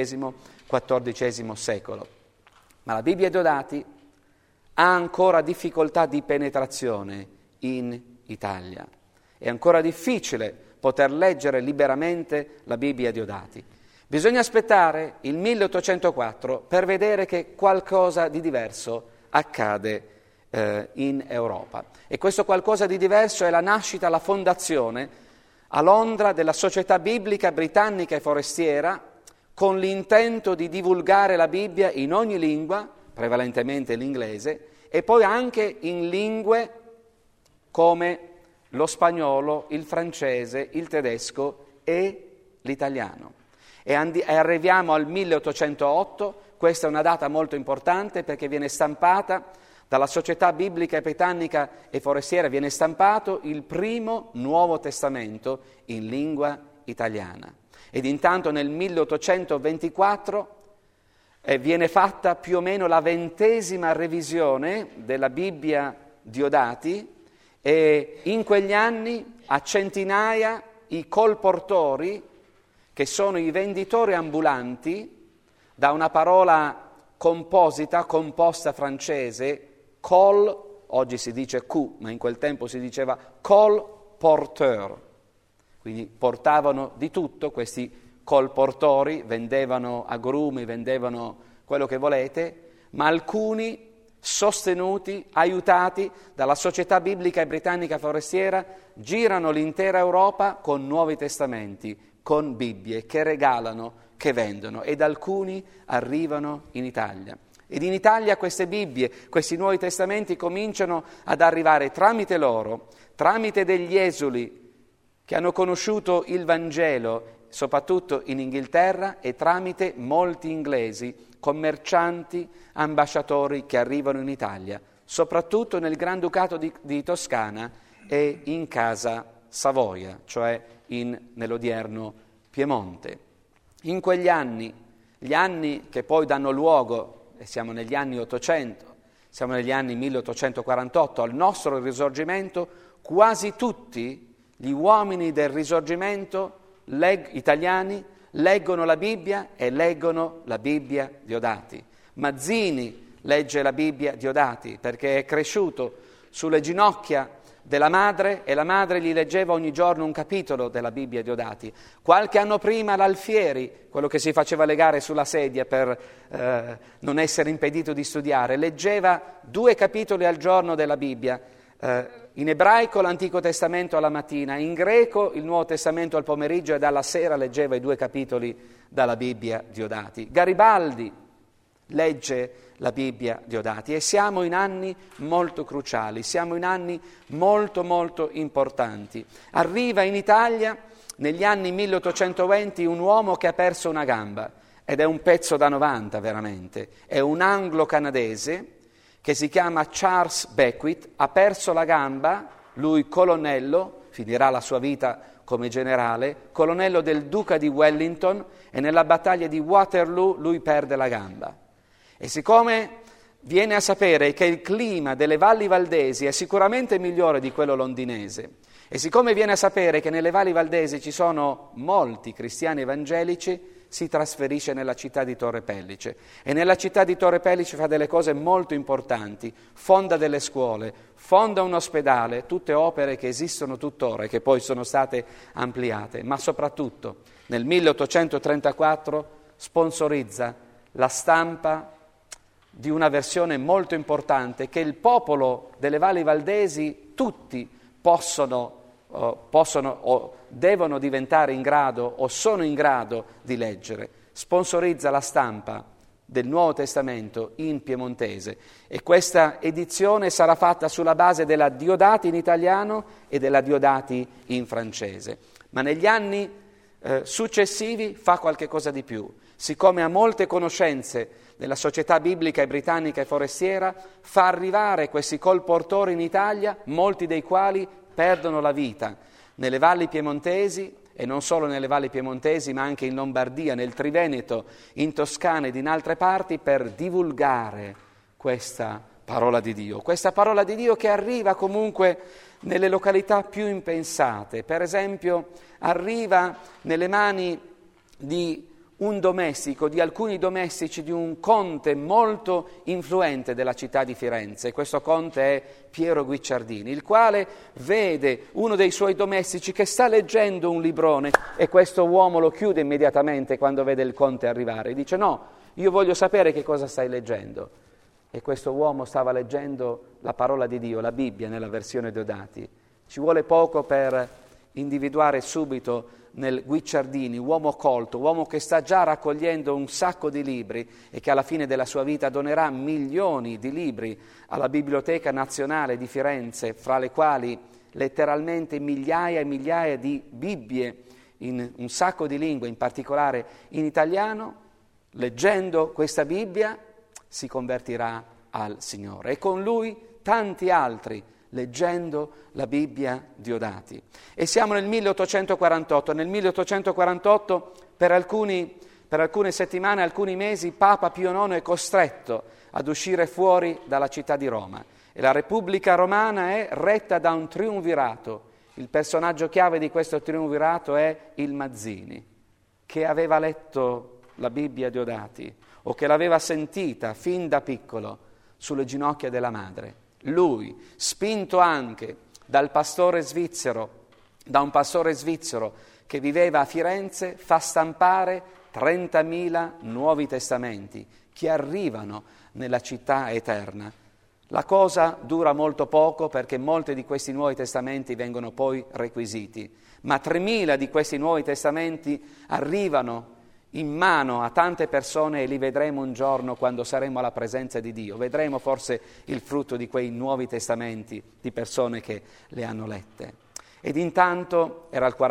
S1: XIV secolo. Ma la Bibbia Diodati ha ancora difficoltà di penetrazione in Italia. È ancora difficile poter leggere liberamente la Bibbia Diodati. Bisogna aspettare il 1804 per vedere che qualcosa di diverso accade in Europa. E questo qualcosa di diverso è la nascita, la fondazione a Londra della Società Biblica Britannica e Forestiera, con l'intento di divulgare la Bibbia in ogni lingua, prevalentemente l'inglese, e poi anche in lingue come lo spagnolo, il francese, il tedesco e l'italiano. E arriviamo al 1808, questa è una data molto importante perché viene stampata dalla Società Biblica Britannica e Forestiera, viene stampato il primo Nuovo Testamento in lingua italiana. Ed intanto nel 1824 viene fatta più o meno la 20ª revisione della Bibbia Diodati, e in quegli anni a centinaia i colportori, che sono i venditori ambulanti, da una parola composta francese, col, oggi si dice Q, ma in quel tempo si diceva colporteur, quindi portavano di tutto questi colportori, vendevano agrumi, vendevano quello che volete, ma alcuni sostenuti, aiutati dalla Società Biblica Britannica Forestiera, girano l'intera Europa con Nuovi Testamenti, con Bibbie che regalano, che vendono, ed alcuni arrivano in Italia. Ed in Italia queste Bibbie, questi Nuovi Testamenti cominciano ad arrivare tramite loro, tramite degli esuli che hanno conosciuto il Vangelo, soprattutto in Inghilterra, e tramite molti inglesi, commercianti, ambasciatori che arrivano in Italia, soprattutto nel Granducato di Toscana e in Casa Savoia, cioè nell'odierno Piemonte. In quegli anni, gli anni che poi danno luogo, e siamo negli anni 800, siamo negli anni 1848, al nostro Risorgimento, quasi tutti gli uomini del Risorgimento italiani leggono la Bibbia e leggono la Bibbia Diodati. Mazzini legge la Bibbia Diodati perché è cresciuto sulle ginocchia della madre e la madre gli leggeva ogni giorno un capitolo della Bibbia Diodati. Qualche anno prima l'Alfieri, quello che si faceva legare sulla sedia per non essere impedito di studiare, leggeva 2 capitoli al giorno della Bibbia. In ebraico l'Antico Testamento alla mattina, in greco il Nuovo Testamento al pomeriggio, e dalla sera leggeva i 2 capitoli dalla Bibbia Diodati. Garibaldi legge la Bibbia Diodati, e siamo in anni molto cruciali, siamo in anni molto molto importanti. Arriva in Italia negli anni 1820 un uomo che ha perso una gamba, ed è un pezzo da 90 veramente, è un anglo-canadese che si chiama Charles Beckwith, ha perso la gamba, lui colonnello, finirà la sua vita come generale, colonnello del Duca di Wellington, e nella battaglia di Waterloo lui perde la gamba. E siccome viene a sapere che il clima delle valli valdesi è sicuramente migliore di quello londinese, e siccome viene a sapere che nelle valli valdesi ci sono molti cristiani evangelici, si trasferisce nella città di Torre Pellice, e nella città di Torre Pellice fa delle cose molto importanti, fonda delle scuole, fonda un ospedale, tutte opere che esistono tuttora e che poi sono state ampliate, ma soprattutto nel 1834 sponsorizza la stampa di una versione molto importante che il popolo delle valli valdesi tutti possono o devono diventare in grado o sono in grado di leggere. Sponsorizza la stampa del Nuovo Testamento in piemontese, e questa edizione sarà fatta sulla base della Diodati in italiano e della Diodati in francese. Ma negli anni successivi fa qualche cosa di più. Siccome ha molte conoscenze della Società Biblica Britannica e Forestiera, fa arrivare questi colportori in Italia, molti dei quali perdono la vita nelle valli piemontesi, e non solo nelle valli piemontesi, ma anche in Lombardia, nel Triveneto, in Toscana ed in altre parti, per divulgare questa parola di Dio. Questa parola di Dio che arriva comunque nelle località più impensate. Per esempio, arriva nelle mani di un domestico, di alcuni domestici di un conte molto influente della città di Firenze. Questo conte è Piero Guicciardini, il quale vede uno dei suoi domestici che sta leggendo un librone e questo uomo lo chiude immediatamente quando vede il conte arrivare. Dice: no, io voglio sapere che cosa stai leggendo. E questo uomo stava leggendo la parola di Dio, la Bibbia nella versione Deodati. Ci vuole poco per individuare subito nel Guicciardini, uomo colto, uomo che sta già raccogliendo un sacco di libri e che alla fine della sua vita donerà milioni di libri alla Biblioteca Nazionale di Firenze, fra le quali letteralmente migliaia e migliaia di Bibbie in un sacco di lingue, in particolare in italiano. Leggendo questa Bibbia si convertirà al Signore e con lui tanti altri leggendo la Bibbia Diodati. E siamo nel 1848. Nel 1848 per alcune settimane, alcuni mesi, Papa Pio IX è costretto ad uscire fuori dalla città di Roma e la Repubblica Romana è retta da un triumvirato. Il personaggio chiave di questo triumvirato è il Mazzini, che aveva letto la Bibbia Diodati o che l'aveva sentita fin da piccolo sulle ginocchia della madre. Lui, spinto anche da un pastore svizzero che viveva a Firenze, fa stampare 30.000 nuovi testamenti che arrivano nella città eterna. La cosa dura molto poco perché molti di questi nuovi testamenti vengono poi requisiti, ma 3.000 di questi nuovi testamenti arrivano in mano a tante persone e li vedremo un giorno quando saremo alla presenza di Dio. Vedremo forse il frutto di quei nuovi testamenti di persone che le hanno lette. Ed intanto, era il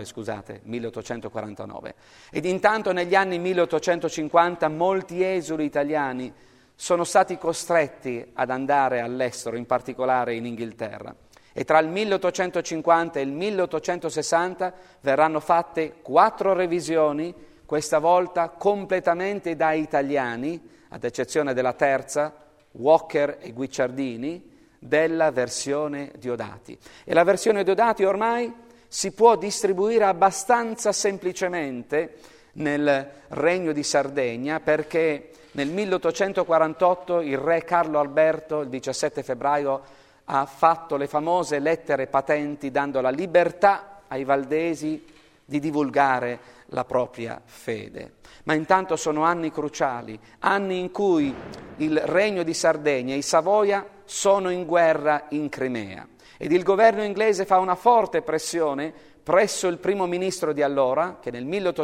S1: 1849, ed intanto negli anni 1850 molti esuli italiani sono stati costretti ad andare all'estero, in particolare in Inghilterra. E tra il 1850 e il 1860 verranno fatte 4 revisioni, questa volta completamente da italiani, ad eccezione della terza, Walker e Guicciardini, della versione Diodati. E la versione Diodati ormai si può distribuire abbastanza semplicemente nel Regno di Sardegna, perché nel 1848 il re Carlo Alberto, il 17 febbraio, ha fatto le famose lettere patenti dando la libertà ai valdesi di divulgare la propria fede. Ma intanto sono anni cruciali, anni in cui il Regno di Sardegna e i Savoia sono in guerra in Crimea ed il governo inglese fa una forte pressione presso il primo ministro di allora, che nel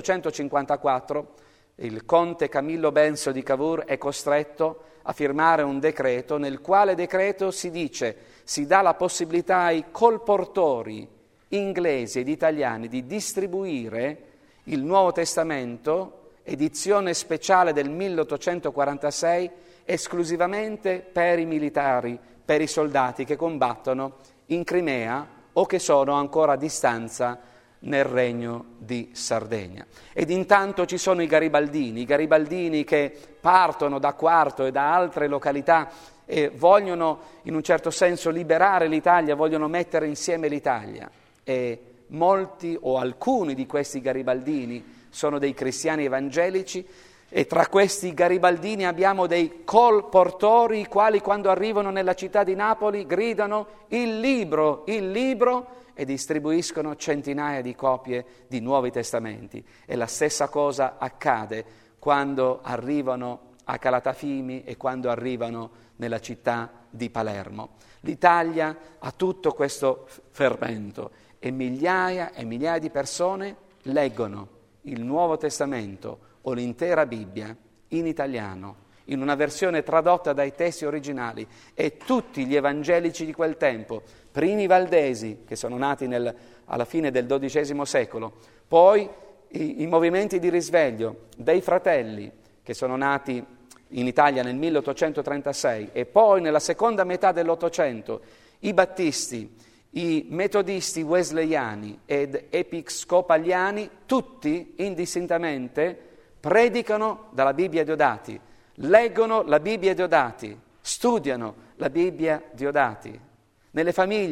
S1: 1854, il conte Camillo Benso di Cavour, è costretto a firmare un decreto nel quale decreto si dà la possibilità ai colportori inglesi ed italiani di distribuire il Nuovo Testamento, edizione speciale del 1846, esclusivamente per i militari, per i soldati che combattono in Crimea o che sono ancora a distanza nel Regno di Sardegna. Ed intanto ci sono i garibaldini che partono da Quarto e da altre località e vogliono in un certo senso liberare l'Italia, vogliono mettere insieme l'Italia. E molti o alcuni di questi garibaldini sono dei cristiani evangelici e tra questi garibaldini abbiamo dei colportori i quali quando arrivano nella città di Napoli gridano il libro e distribuiscono centinaia di copie di Nuovi Testamenti. E la stessa cosa accade quando arrivano a Calatafimi e quando arrivano nella città di Palermo. L'Italia ha tutto questo fermento e migliaia di persone leggono il Nuovo Testamento o l'intera Bibbia in italiano, in una versione tradotta dai testi originali, e tutti gli evangelici di quel tempo, primi valdesi che sono nati alla fine del XII secolo, poi i movimenti di risveglio dei fratelli che sono nati in Italia nel 1836 e poi nella seconda metà dell'Ottocento i battisti, i metodisti wesleyani ed episcopaliani, tutti indistintamente predicano dalla Bibbia Diodati, leggono la Bibbia Diodati, studiano la Bibbia Diodati. Nelle famiglie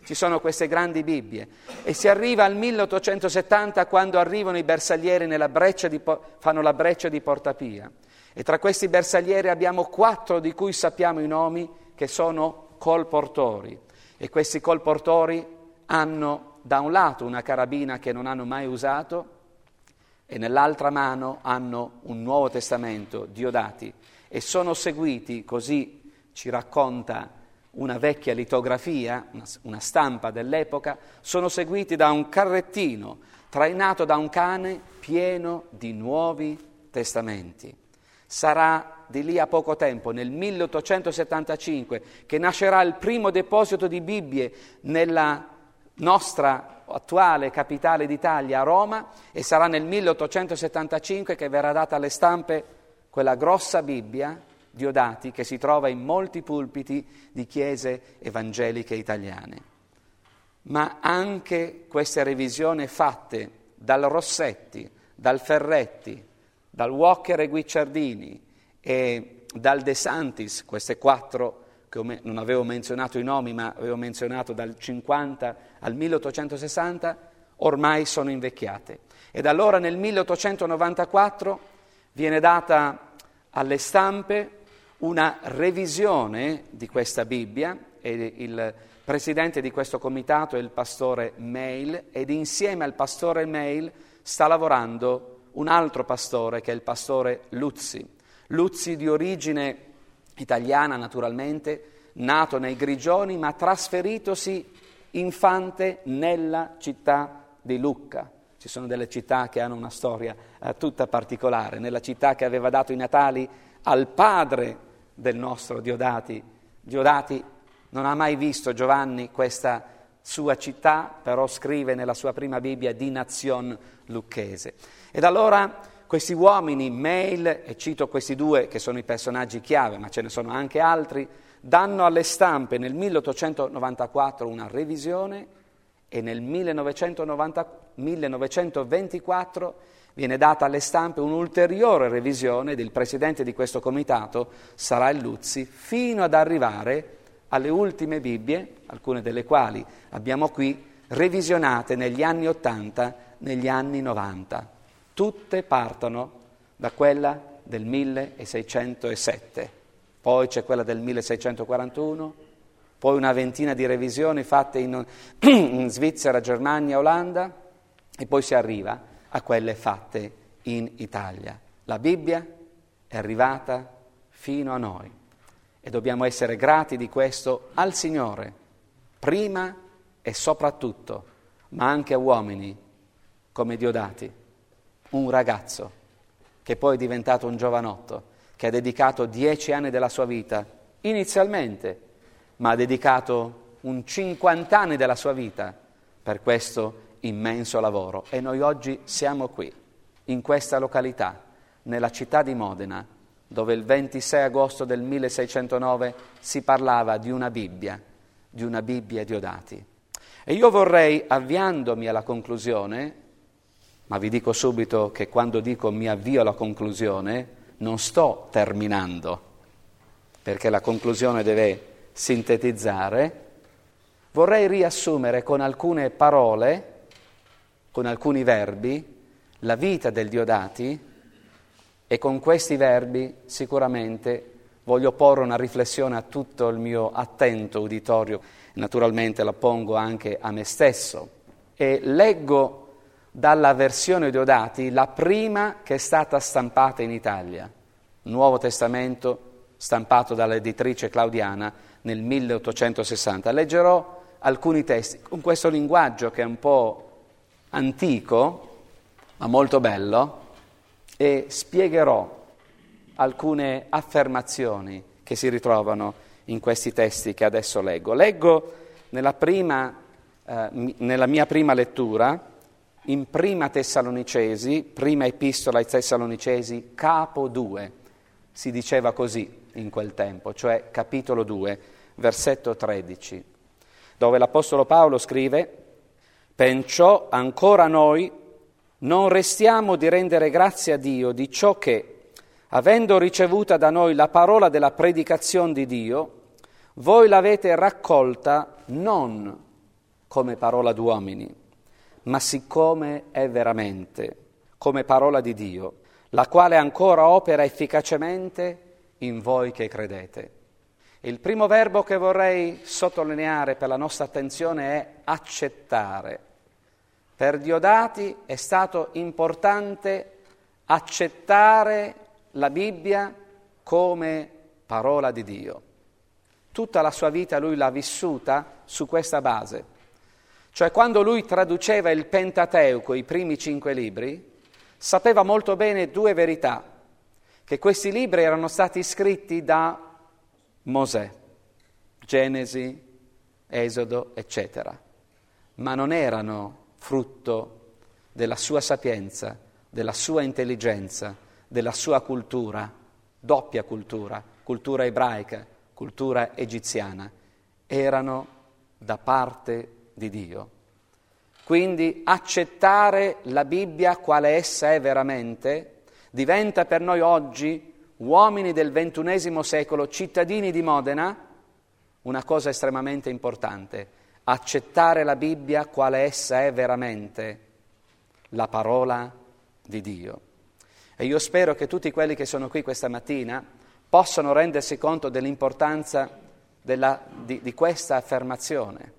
S1: ci sono queste grandi Bibbie, e si arriva al 1870 quando arrivano i bersaglieri fanno la breccia di Porta Pia. E tra questi bersaglieri abbiamo 4 di cui sappiamo i nomi, che sono colportori. E questi colportori hanno da un lato una carabina che non hanno mai usato e nell'altra mano hanno un Nuovo Testamento, Diodati, e sono seguiti, così ci racconta una vecchia litografia, una stampa dell'epoca, sono seguiti da un carrettino trainato da un cane pieno di Nuovi Testamenti. Sarà di lì a poco tempo, nel 1875, che nascerà il primo deposito di Bibbie nella nostra attuale capitale d'Italia, a Roma, e sarà nel 1875 che verrà data alle stampe quella grossa Bibbia, Diodati, che si trova in molti pulpiti di chiese evangeliche italiane. Ma anche queste revisioni fatte dal Rossetti, dal Ferretti, dal Walker e Guicciardini e dal De Santis, queste 4 che non avevo menzionato i nomi, ma avevo menzionato dal 50 al 1860, ormai sono invecchiate. Ed allora nel 1894 viene data alle stampe una revisione di questa Bibbia, e il presidente di questo comitato è il pastore Meil, ed insieme al pastore Meil sta lavorando un altro pastore che è il pastore Luzzi. Luzzi di origine italiana naturalmente, nato nei Grigioni ma trasferitosi infante nella città di Lucca. Ci sono delle città che hanno una storia tutta particolare. Nella città che aveva dato i natali al padre del nostro Diodati. Diodati non ha mai visto Giovanni questa sua città, però scrive nella sua prima Bibbia di Nazion lucchese. Ed allora questi uomini, Meil, e cito questi 2 che sono i personaggi chiave, ma ce ne sono anche altri, danno alle stampe nel 1894 una revisione, e nel 1924 viene data alle stampe un'ulteriore revisione, ed il presidente di questo comitato sarà il Luzzi, fino ad arrivare alle ultime Bibbie, alcune delle quali abbiamo qui, revisionate negli anni 80, negli anni 90. Tutte partono da quella del 1607, poi c'è quella del 1641, poi una ventina di revisioni fatte in Svizzera, Germania, Olanda, e poi si arriva a quelle fatte in Italia. La Bibbia è arrivata fino a noi e dobbiamo essere grati di questo al Signore, prima e soprattutto, ma anche a uomini come Diodati, un ragazzo che poi è diventato un giovanotto, che ha dedicato 10 anni della sua vita, inizialmente, ma ha dedicato un 50 anni della sua vita per questo immenso lavoro. E noi oggi siamo qui, in questa località, nella città di Modena, dove il 26 agosto del 1609 si parlava di una Bibbia Diodati. E io vorrei, avviandomi alla conclusione, ma vi dico subito che quando dico mi avvio alla conclusione, non sto terminando, perché la conclusione deve sintetizzare, vorrei riassumere con alcune parole, con alcuni verbi, la vita del Diodati, e con questi verbi sicuramente voglio porre una riflessione a tutto il mio attento uditorio, naturalmente la pongo anche a me stesso, e leggo dalla versione Diodati la prima che è stata stampata in Italia, Nuovo Testamento stampato dall'editrice Claudiana nel 1860. Leggerò alcuni testi con questo linguaggio che è un po' antico, ma molto bello, e spiegherò alcune affermazioni che si ritrovano in questi testi che adesso leggo. Leggo nella mia prima lettura, in Prima Tessalonicesi, prima epistola ai Tessalonicesi, capo 2, si diceva così in quel tempo, cioè capitolo 2, versetto 13, dove l'Apostolo Paolo scrive: «Perciò ancora noi non restiamo di rendere grazie a Dio di ciò che, avendo ricevuta da noi la parola della predicazione di Dio, voi l'avete raccolta non come parola d'uomini, ma siccome è veramente come parola di Dio, la quale ancora opera efficacemente in voi che credete. Il primo verbo che vorrei sottolineare per la nostra attenzione è accettare. Per Diodati è stato importante accettare la Bibbia come parola di Dio. Tutta la sua vita lui l'ha vissuta su questa base. Cioè quando lui traduceva il Pentateuco, i primi 5 libri, sapeva molto bene 2 verità, che questi libri erano stati scritti da Mosè, Genesi, Esodo, eccetera, ma non erano frutto della sua sapienza, della sua intelligenza, della sua cultura, doppia cultura, cultura ebraica, cultura egiziana, erano da parte di Dio. Quindi accettare la Bibbia quale essa è veramente diventa per noi oggi, uomini del XXI secolo, cittadini di Modena, una cosa estremamente importante. Accettare la Bibbia quale essa è veramente, la parola di Dio. E io spero che tutti quelli che sono qui questa mattina possano rendersi conto dell'importanza di questa affermazione.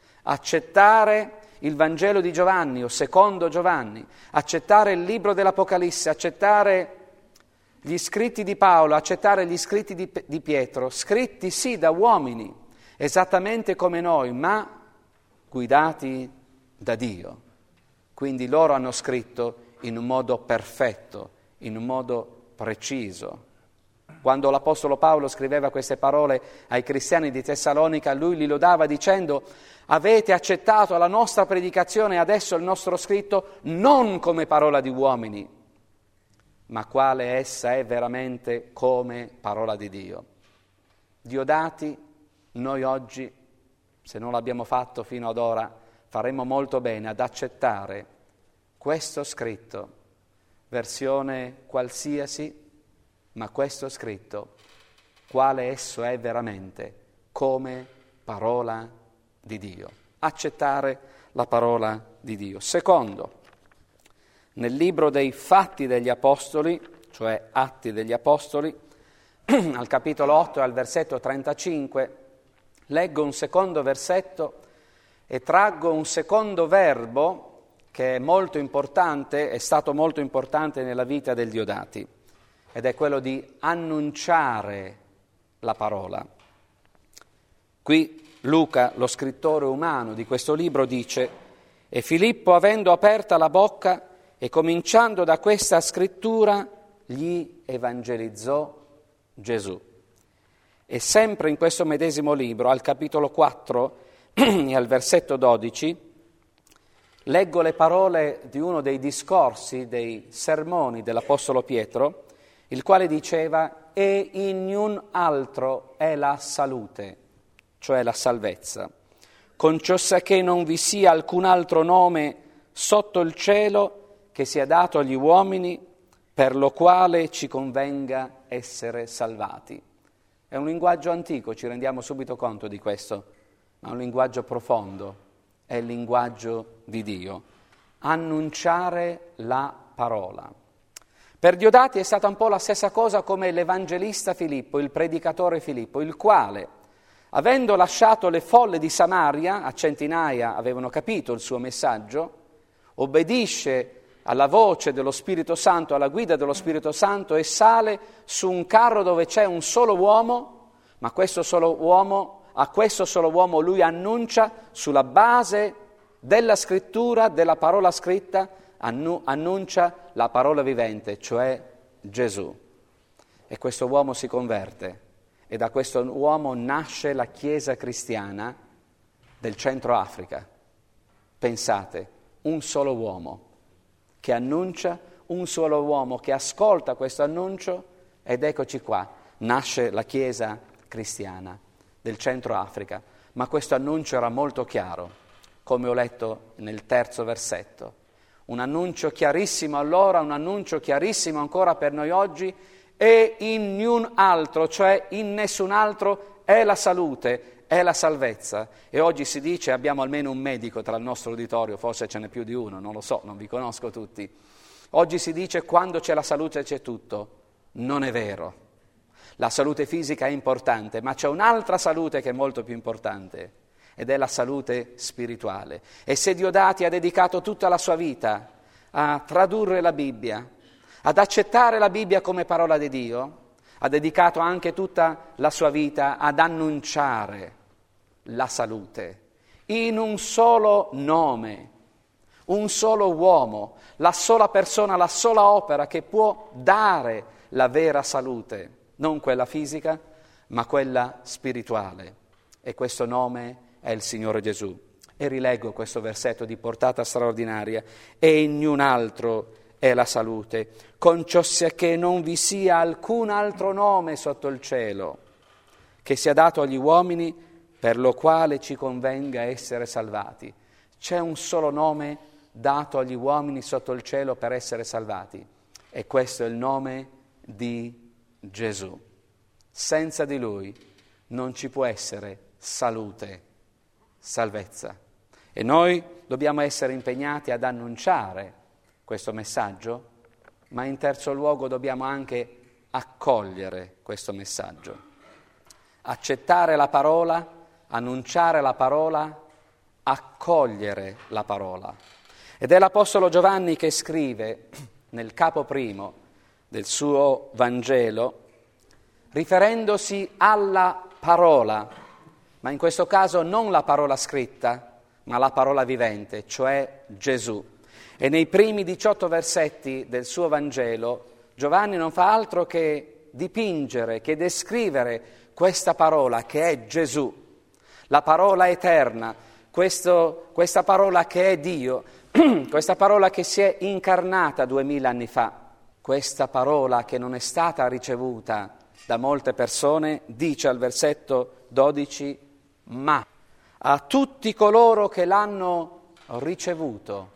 S1: Accettare il Vangelo di Giovanni o secondo Giovanni, accettare il libro dell'Apocalisse, accettare gli scritti di Paolo, accettare gli scritti di Pietro, scritti sì da uomini, esattamente come noi, ma guidati da Dio. Quindi loro hanno scritto in un modo perfetto, in un modo preciso. Quando l'Apostolo Paolo scriveva queste parole ai cristiani di Tessalonica, lui li lodava dicendo: avete accettato la nostra predicazione e adesso il nostro scritto non come parola di uomini, ma quale essa è veramente come parola di Dio. Diodati, noi oggi, se non l'abbiamo fatto fino ad ora, faremo molto bene ad accettare questo scritto, versione qualsiasi, ma questo scritto, quale esso è veramente, come parola di Dio. Accettare la parola di Dio. Secondo, nel libro dei Fatti degli Apostoli, cioè Atti degli Apostoli, al capitolo 8 e al versetto 35, leggo un secondo versetto e traggo un secondo verbo che è molto importante, è stato molto importante nella vita del Diodati, ed è quello di annunciare la parola. Qui Luca, lo scrittore umano di questo libro, dice: «E Filippo, avendo aperta la bocca e cominciando da questa scrittura, gli evangelizzò Gesù». E sempre in questo medesimo libro, al capitolo 4 e al versetto 12, leggo le parole di uno dei discorsi, dei sermoni dell'Apostolo Pietro, il quale diceva: «E in niun altro è la salute», cioè la salvezza, «conciossachè non vi sia alcun altro nome sotto il cielo che sia dato agli uomini, per lo quale ci convenga essere salvati». È un linguaggio antico, ci rendiamo subito conto di questo, ma è un linguaggio profondo, è il linguaggio di Dio. Annunciare la parola. Per Diodati è stata un po' la stessa cosa come l'evangelista Filippo, il predicatore Filippo, il quale, avendo lasciato le folle di Samaria, a centinaia avevano capito il suo messaggio, obbedisce alla voce dello Spirito Santo, alla guida dello Spirito Santo, e sale su un carro dove c'è un solo uomo, ma a questo solo uomo lui annuncia sulla base della scrittura, della parola scritta, annuncia la parola vivente, cioè Gesù. E questo uomo si converte, e da questo uomo nasce la Chiesa cristiana del Centro Africa. Pensate, un solo uomo che annuncia, un solo uomo che ascolta questo annuncio, ed eccoci qua, nasce la Chiesa cristiana del Centro Africa. Ma questo annuncio era molto chiaro, come ho letto nel terzo versetto. Un annuncio chiarissimo allora, un annuncio chiarissimo ancora per noi oggi, e in niun altro, cioè in nessun altro, è la salute, è la salvezza. E oggi si dice, abbiamo almeno un medico tra il nostro uditorio, forse ce n'è più di uno, non lo so, non vi conosco tutti. Oggi si dice quando c'è la salute c'è tutto. Non è vero. La salute fisica è importante, ma c'è un'altra salute che è molto più importante, ed è la salute spirituale. E se Diodati ha dedicato tutta la sua vita a tradurre la Bibbia, ad accettare la Bibbia come parola di Dio, ha dedicato anche tutta la sua vita ad annunciare la salute in un solo nome, un solo uomo, la sola persona, la sola opera che può dare la vera salute, non quella fisica, ma quella spirituale. E questo nome è il Signore Gesù. E rileggo questo versetto di portata straordinaria: e in niun altro è la salute, con ciò sia che non vi sia alcun altro nome sotto il cielo che sia dato agli uomini per lo quale ci convenga essere salvati. C'è un solo nome dato agli uomini sotto il cielo per essere salvati, e questo è il nome di Gesù. Senza di Lui non ci può essere salute, salvezza. E noi dobbiamo essere impegnati ad annunciare questo messaggio, ma in terzo luogo dobbiamo anche accogliere questo messaggio. Accettare la parola, annunciare la parola, accogliere la parola. Ed è l'Apostolo Giovanni che scrive nel capo primo del suo Vangelo, riferendosi alla parola, ma in questo caso non la parola scritta, ma la parola vivente, cioè Gesù. E nei primi 18 versetti del suo Vangelo Giovanni non fa altro che dipingere, che descrivere questa parola che è Gesù, la parola eterna, questa parola che è Dio, questa parola che si è incarnata 2000 anni fa, questa parola che non è stata ricevuta da molte persone, dice al versetto 12, ma a tutti coloro che l'hanno ricevuto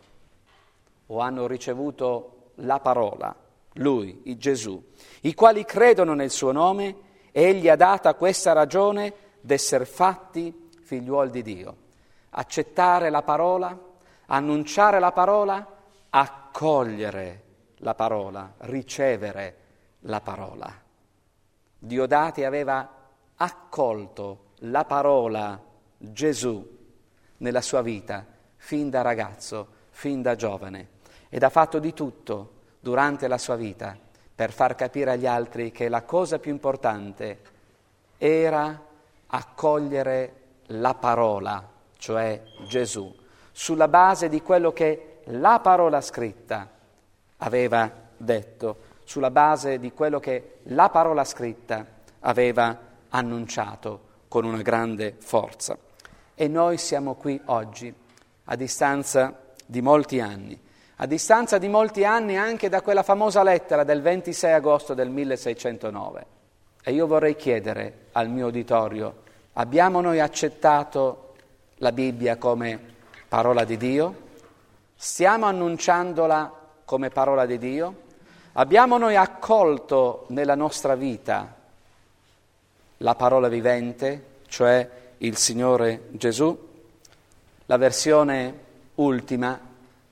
S1: o hanno ricevuto la parola, Lui, il Gesù, i quali credono nel suo nome, egli ha data questa ragione d'esser fatti figliuoli di Dio. Accettare la parola, annunciare la parola, accogliere la parola, ricevere la parola. Diodati aveva accolto la parola Gesù nella sua vita, fin da ragazzo, fin da giovane, ed ha fatto di tutto durante la sua vita per far capire agli altri che la cosa più importante era accogliere la parola, cioè Gesù, sulla base di quello che la parola scritta aveva detto, sulla base di quello che la parola scritta aveva annunciato con una grande forza. E noi siamo qui oggi, a distanza di molti anni, anche da quella famosa lettera del 26 agosto del 1609. E io vorrei chiedere al mio uditorio: abbiamo noi accettato la Bibbia come parola di Dio? Stiamo annunciandola come parola di Dio? Abbiamo noi accolto nella nostra vita la parola vivente, cioè il Signore Gesù? La versione ultima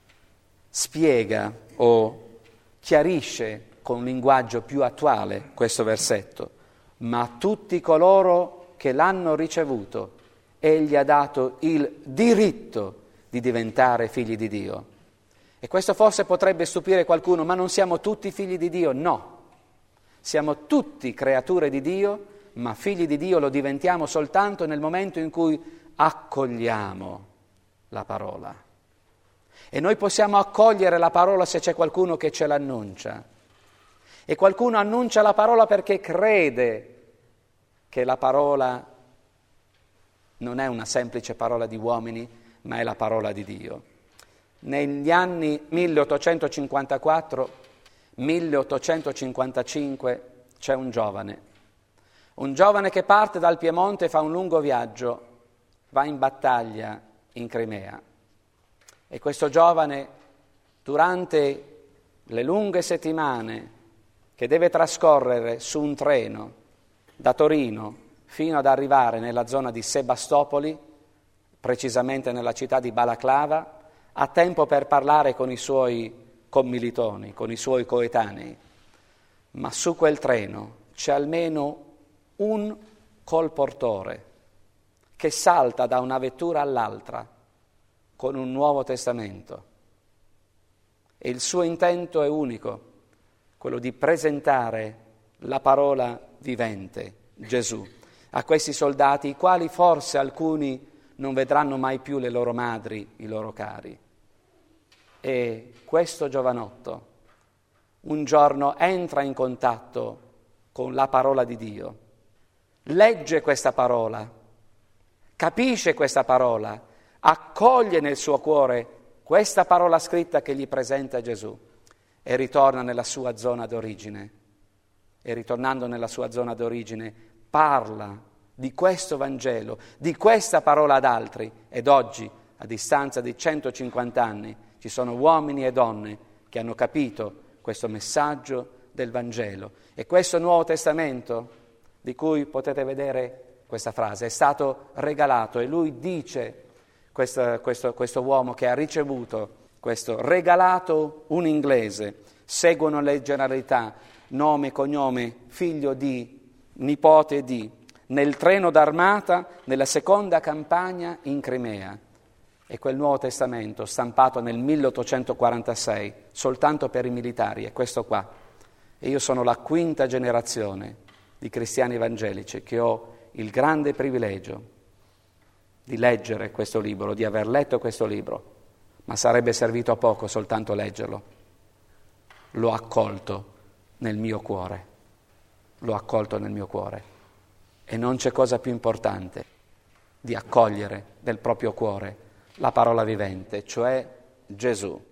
S1: spiega o chiarisce con un linguaggio più attuale questo versetto: ma a tutti coloro che l'hanno ricevuto, egli ha dato il diritto di diventare figli di Dio. E questo forse potrebbe stupire qualcuno: ma non siamo tutti figli di Dio? No, siamo tutti creature di Dio, ma figli di Dio lo diventiamo soltanto nel momento in cui accogliamo la parola. E noi possiamo accogliere la parola se c'è qualcuno che ce l'annuncia. E qualcuno annuncia la parola perché crede che la parola non è una semplice parola di uomini, ma è la parola di Dio. Negli anni 1854-1855 c'è un giovane che parte dal Piemonte e fa un lungo viaggio, va in battaglia in Crimea. E questo giovane, durante le lunghe settimane che deve trascorrere su un treno da Torino fino ad arrivare nella zona di Sebastopoli, precisamente nella città di Balaclava, ha tempo per parlare con i suoi commilitoni, con i suoi coetanei, ma su quel treno c'è almeno un colportore che salta da una vettura all'altra con un Nuovo Testamento. E il suo intento è unico, quello di presentare la parola vivente, Gesù, a questi soldati, i quali forse alcuni non vedranno mai più le loro madri, i loro cari. E questo giovanotto un giorno entra in contatto con la parola di Dio, legge questa parola, capisce questa parola, accoglie nel suo cuore questa parola scritta che gli presenta Gesù e ritorna nella sua zona d'origine. E ritornando nella sua zona d'origine parla di questo Vangelo, di questa parola ad altri. Ed oggi, a distanza di 150 anni, ci sono uomini e donne che hanno capito questo messaggio del Vangelo. E questo Nuovo Testamento, di cui potete vedere questa frase, è stato regalato, e lui dice, questo uomo che ha ricevuto questo regalato, un inglese, seguono le generalità, nome, cognome, figlio di, nipote di, nel treno d'armata, nella seconda campagna in Crimea. E quel Nuovo Testamento, stampato nel 1846, soltanto per i militari, è questo qua. E io sono la quinta generazione di cristiani evangelici che ho il grande privilegio di leggere questo libro, di aver letto questo libro, ma sarebbe servito a poco soltanto leggerlo. L'ho accolto nel mio cuore, l'ho accolto nel mio cuore. E non c'è cosa più importante di accogliere nel proprio cuore la parola vivente, cioè Gesù.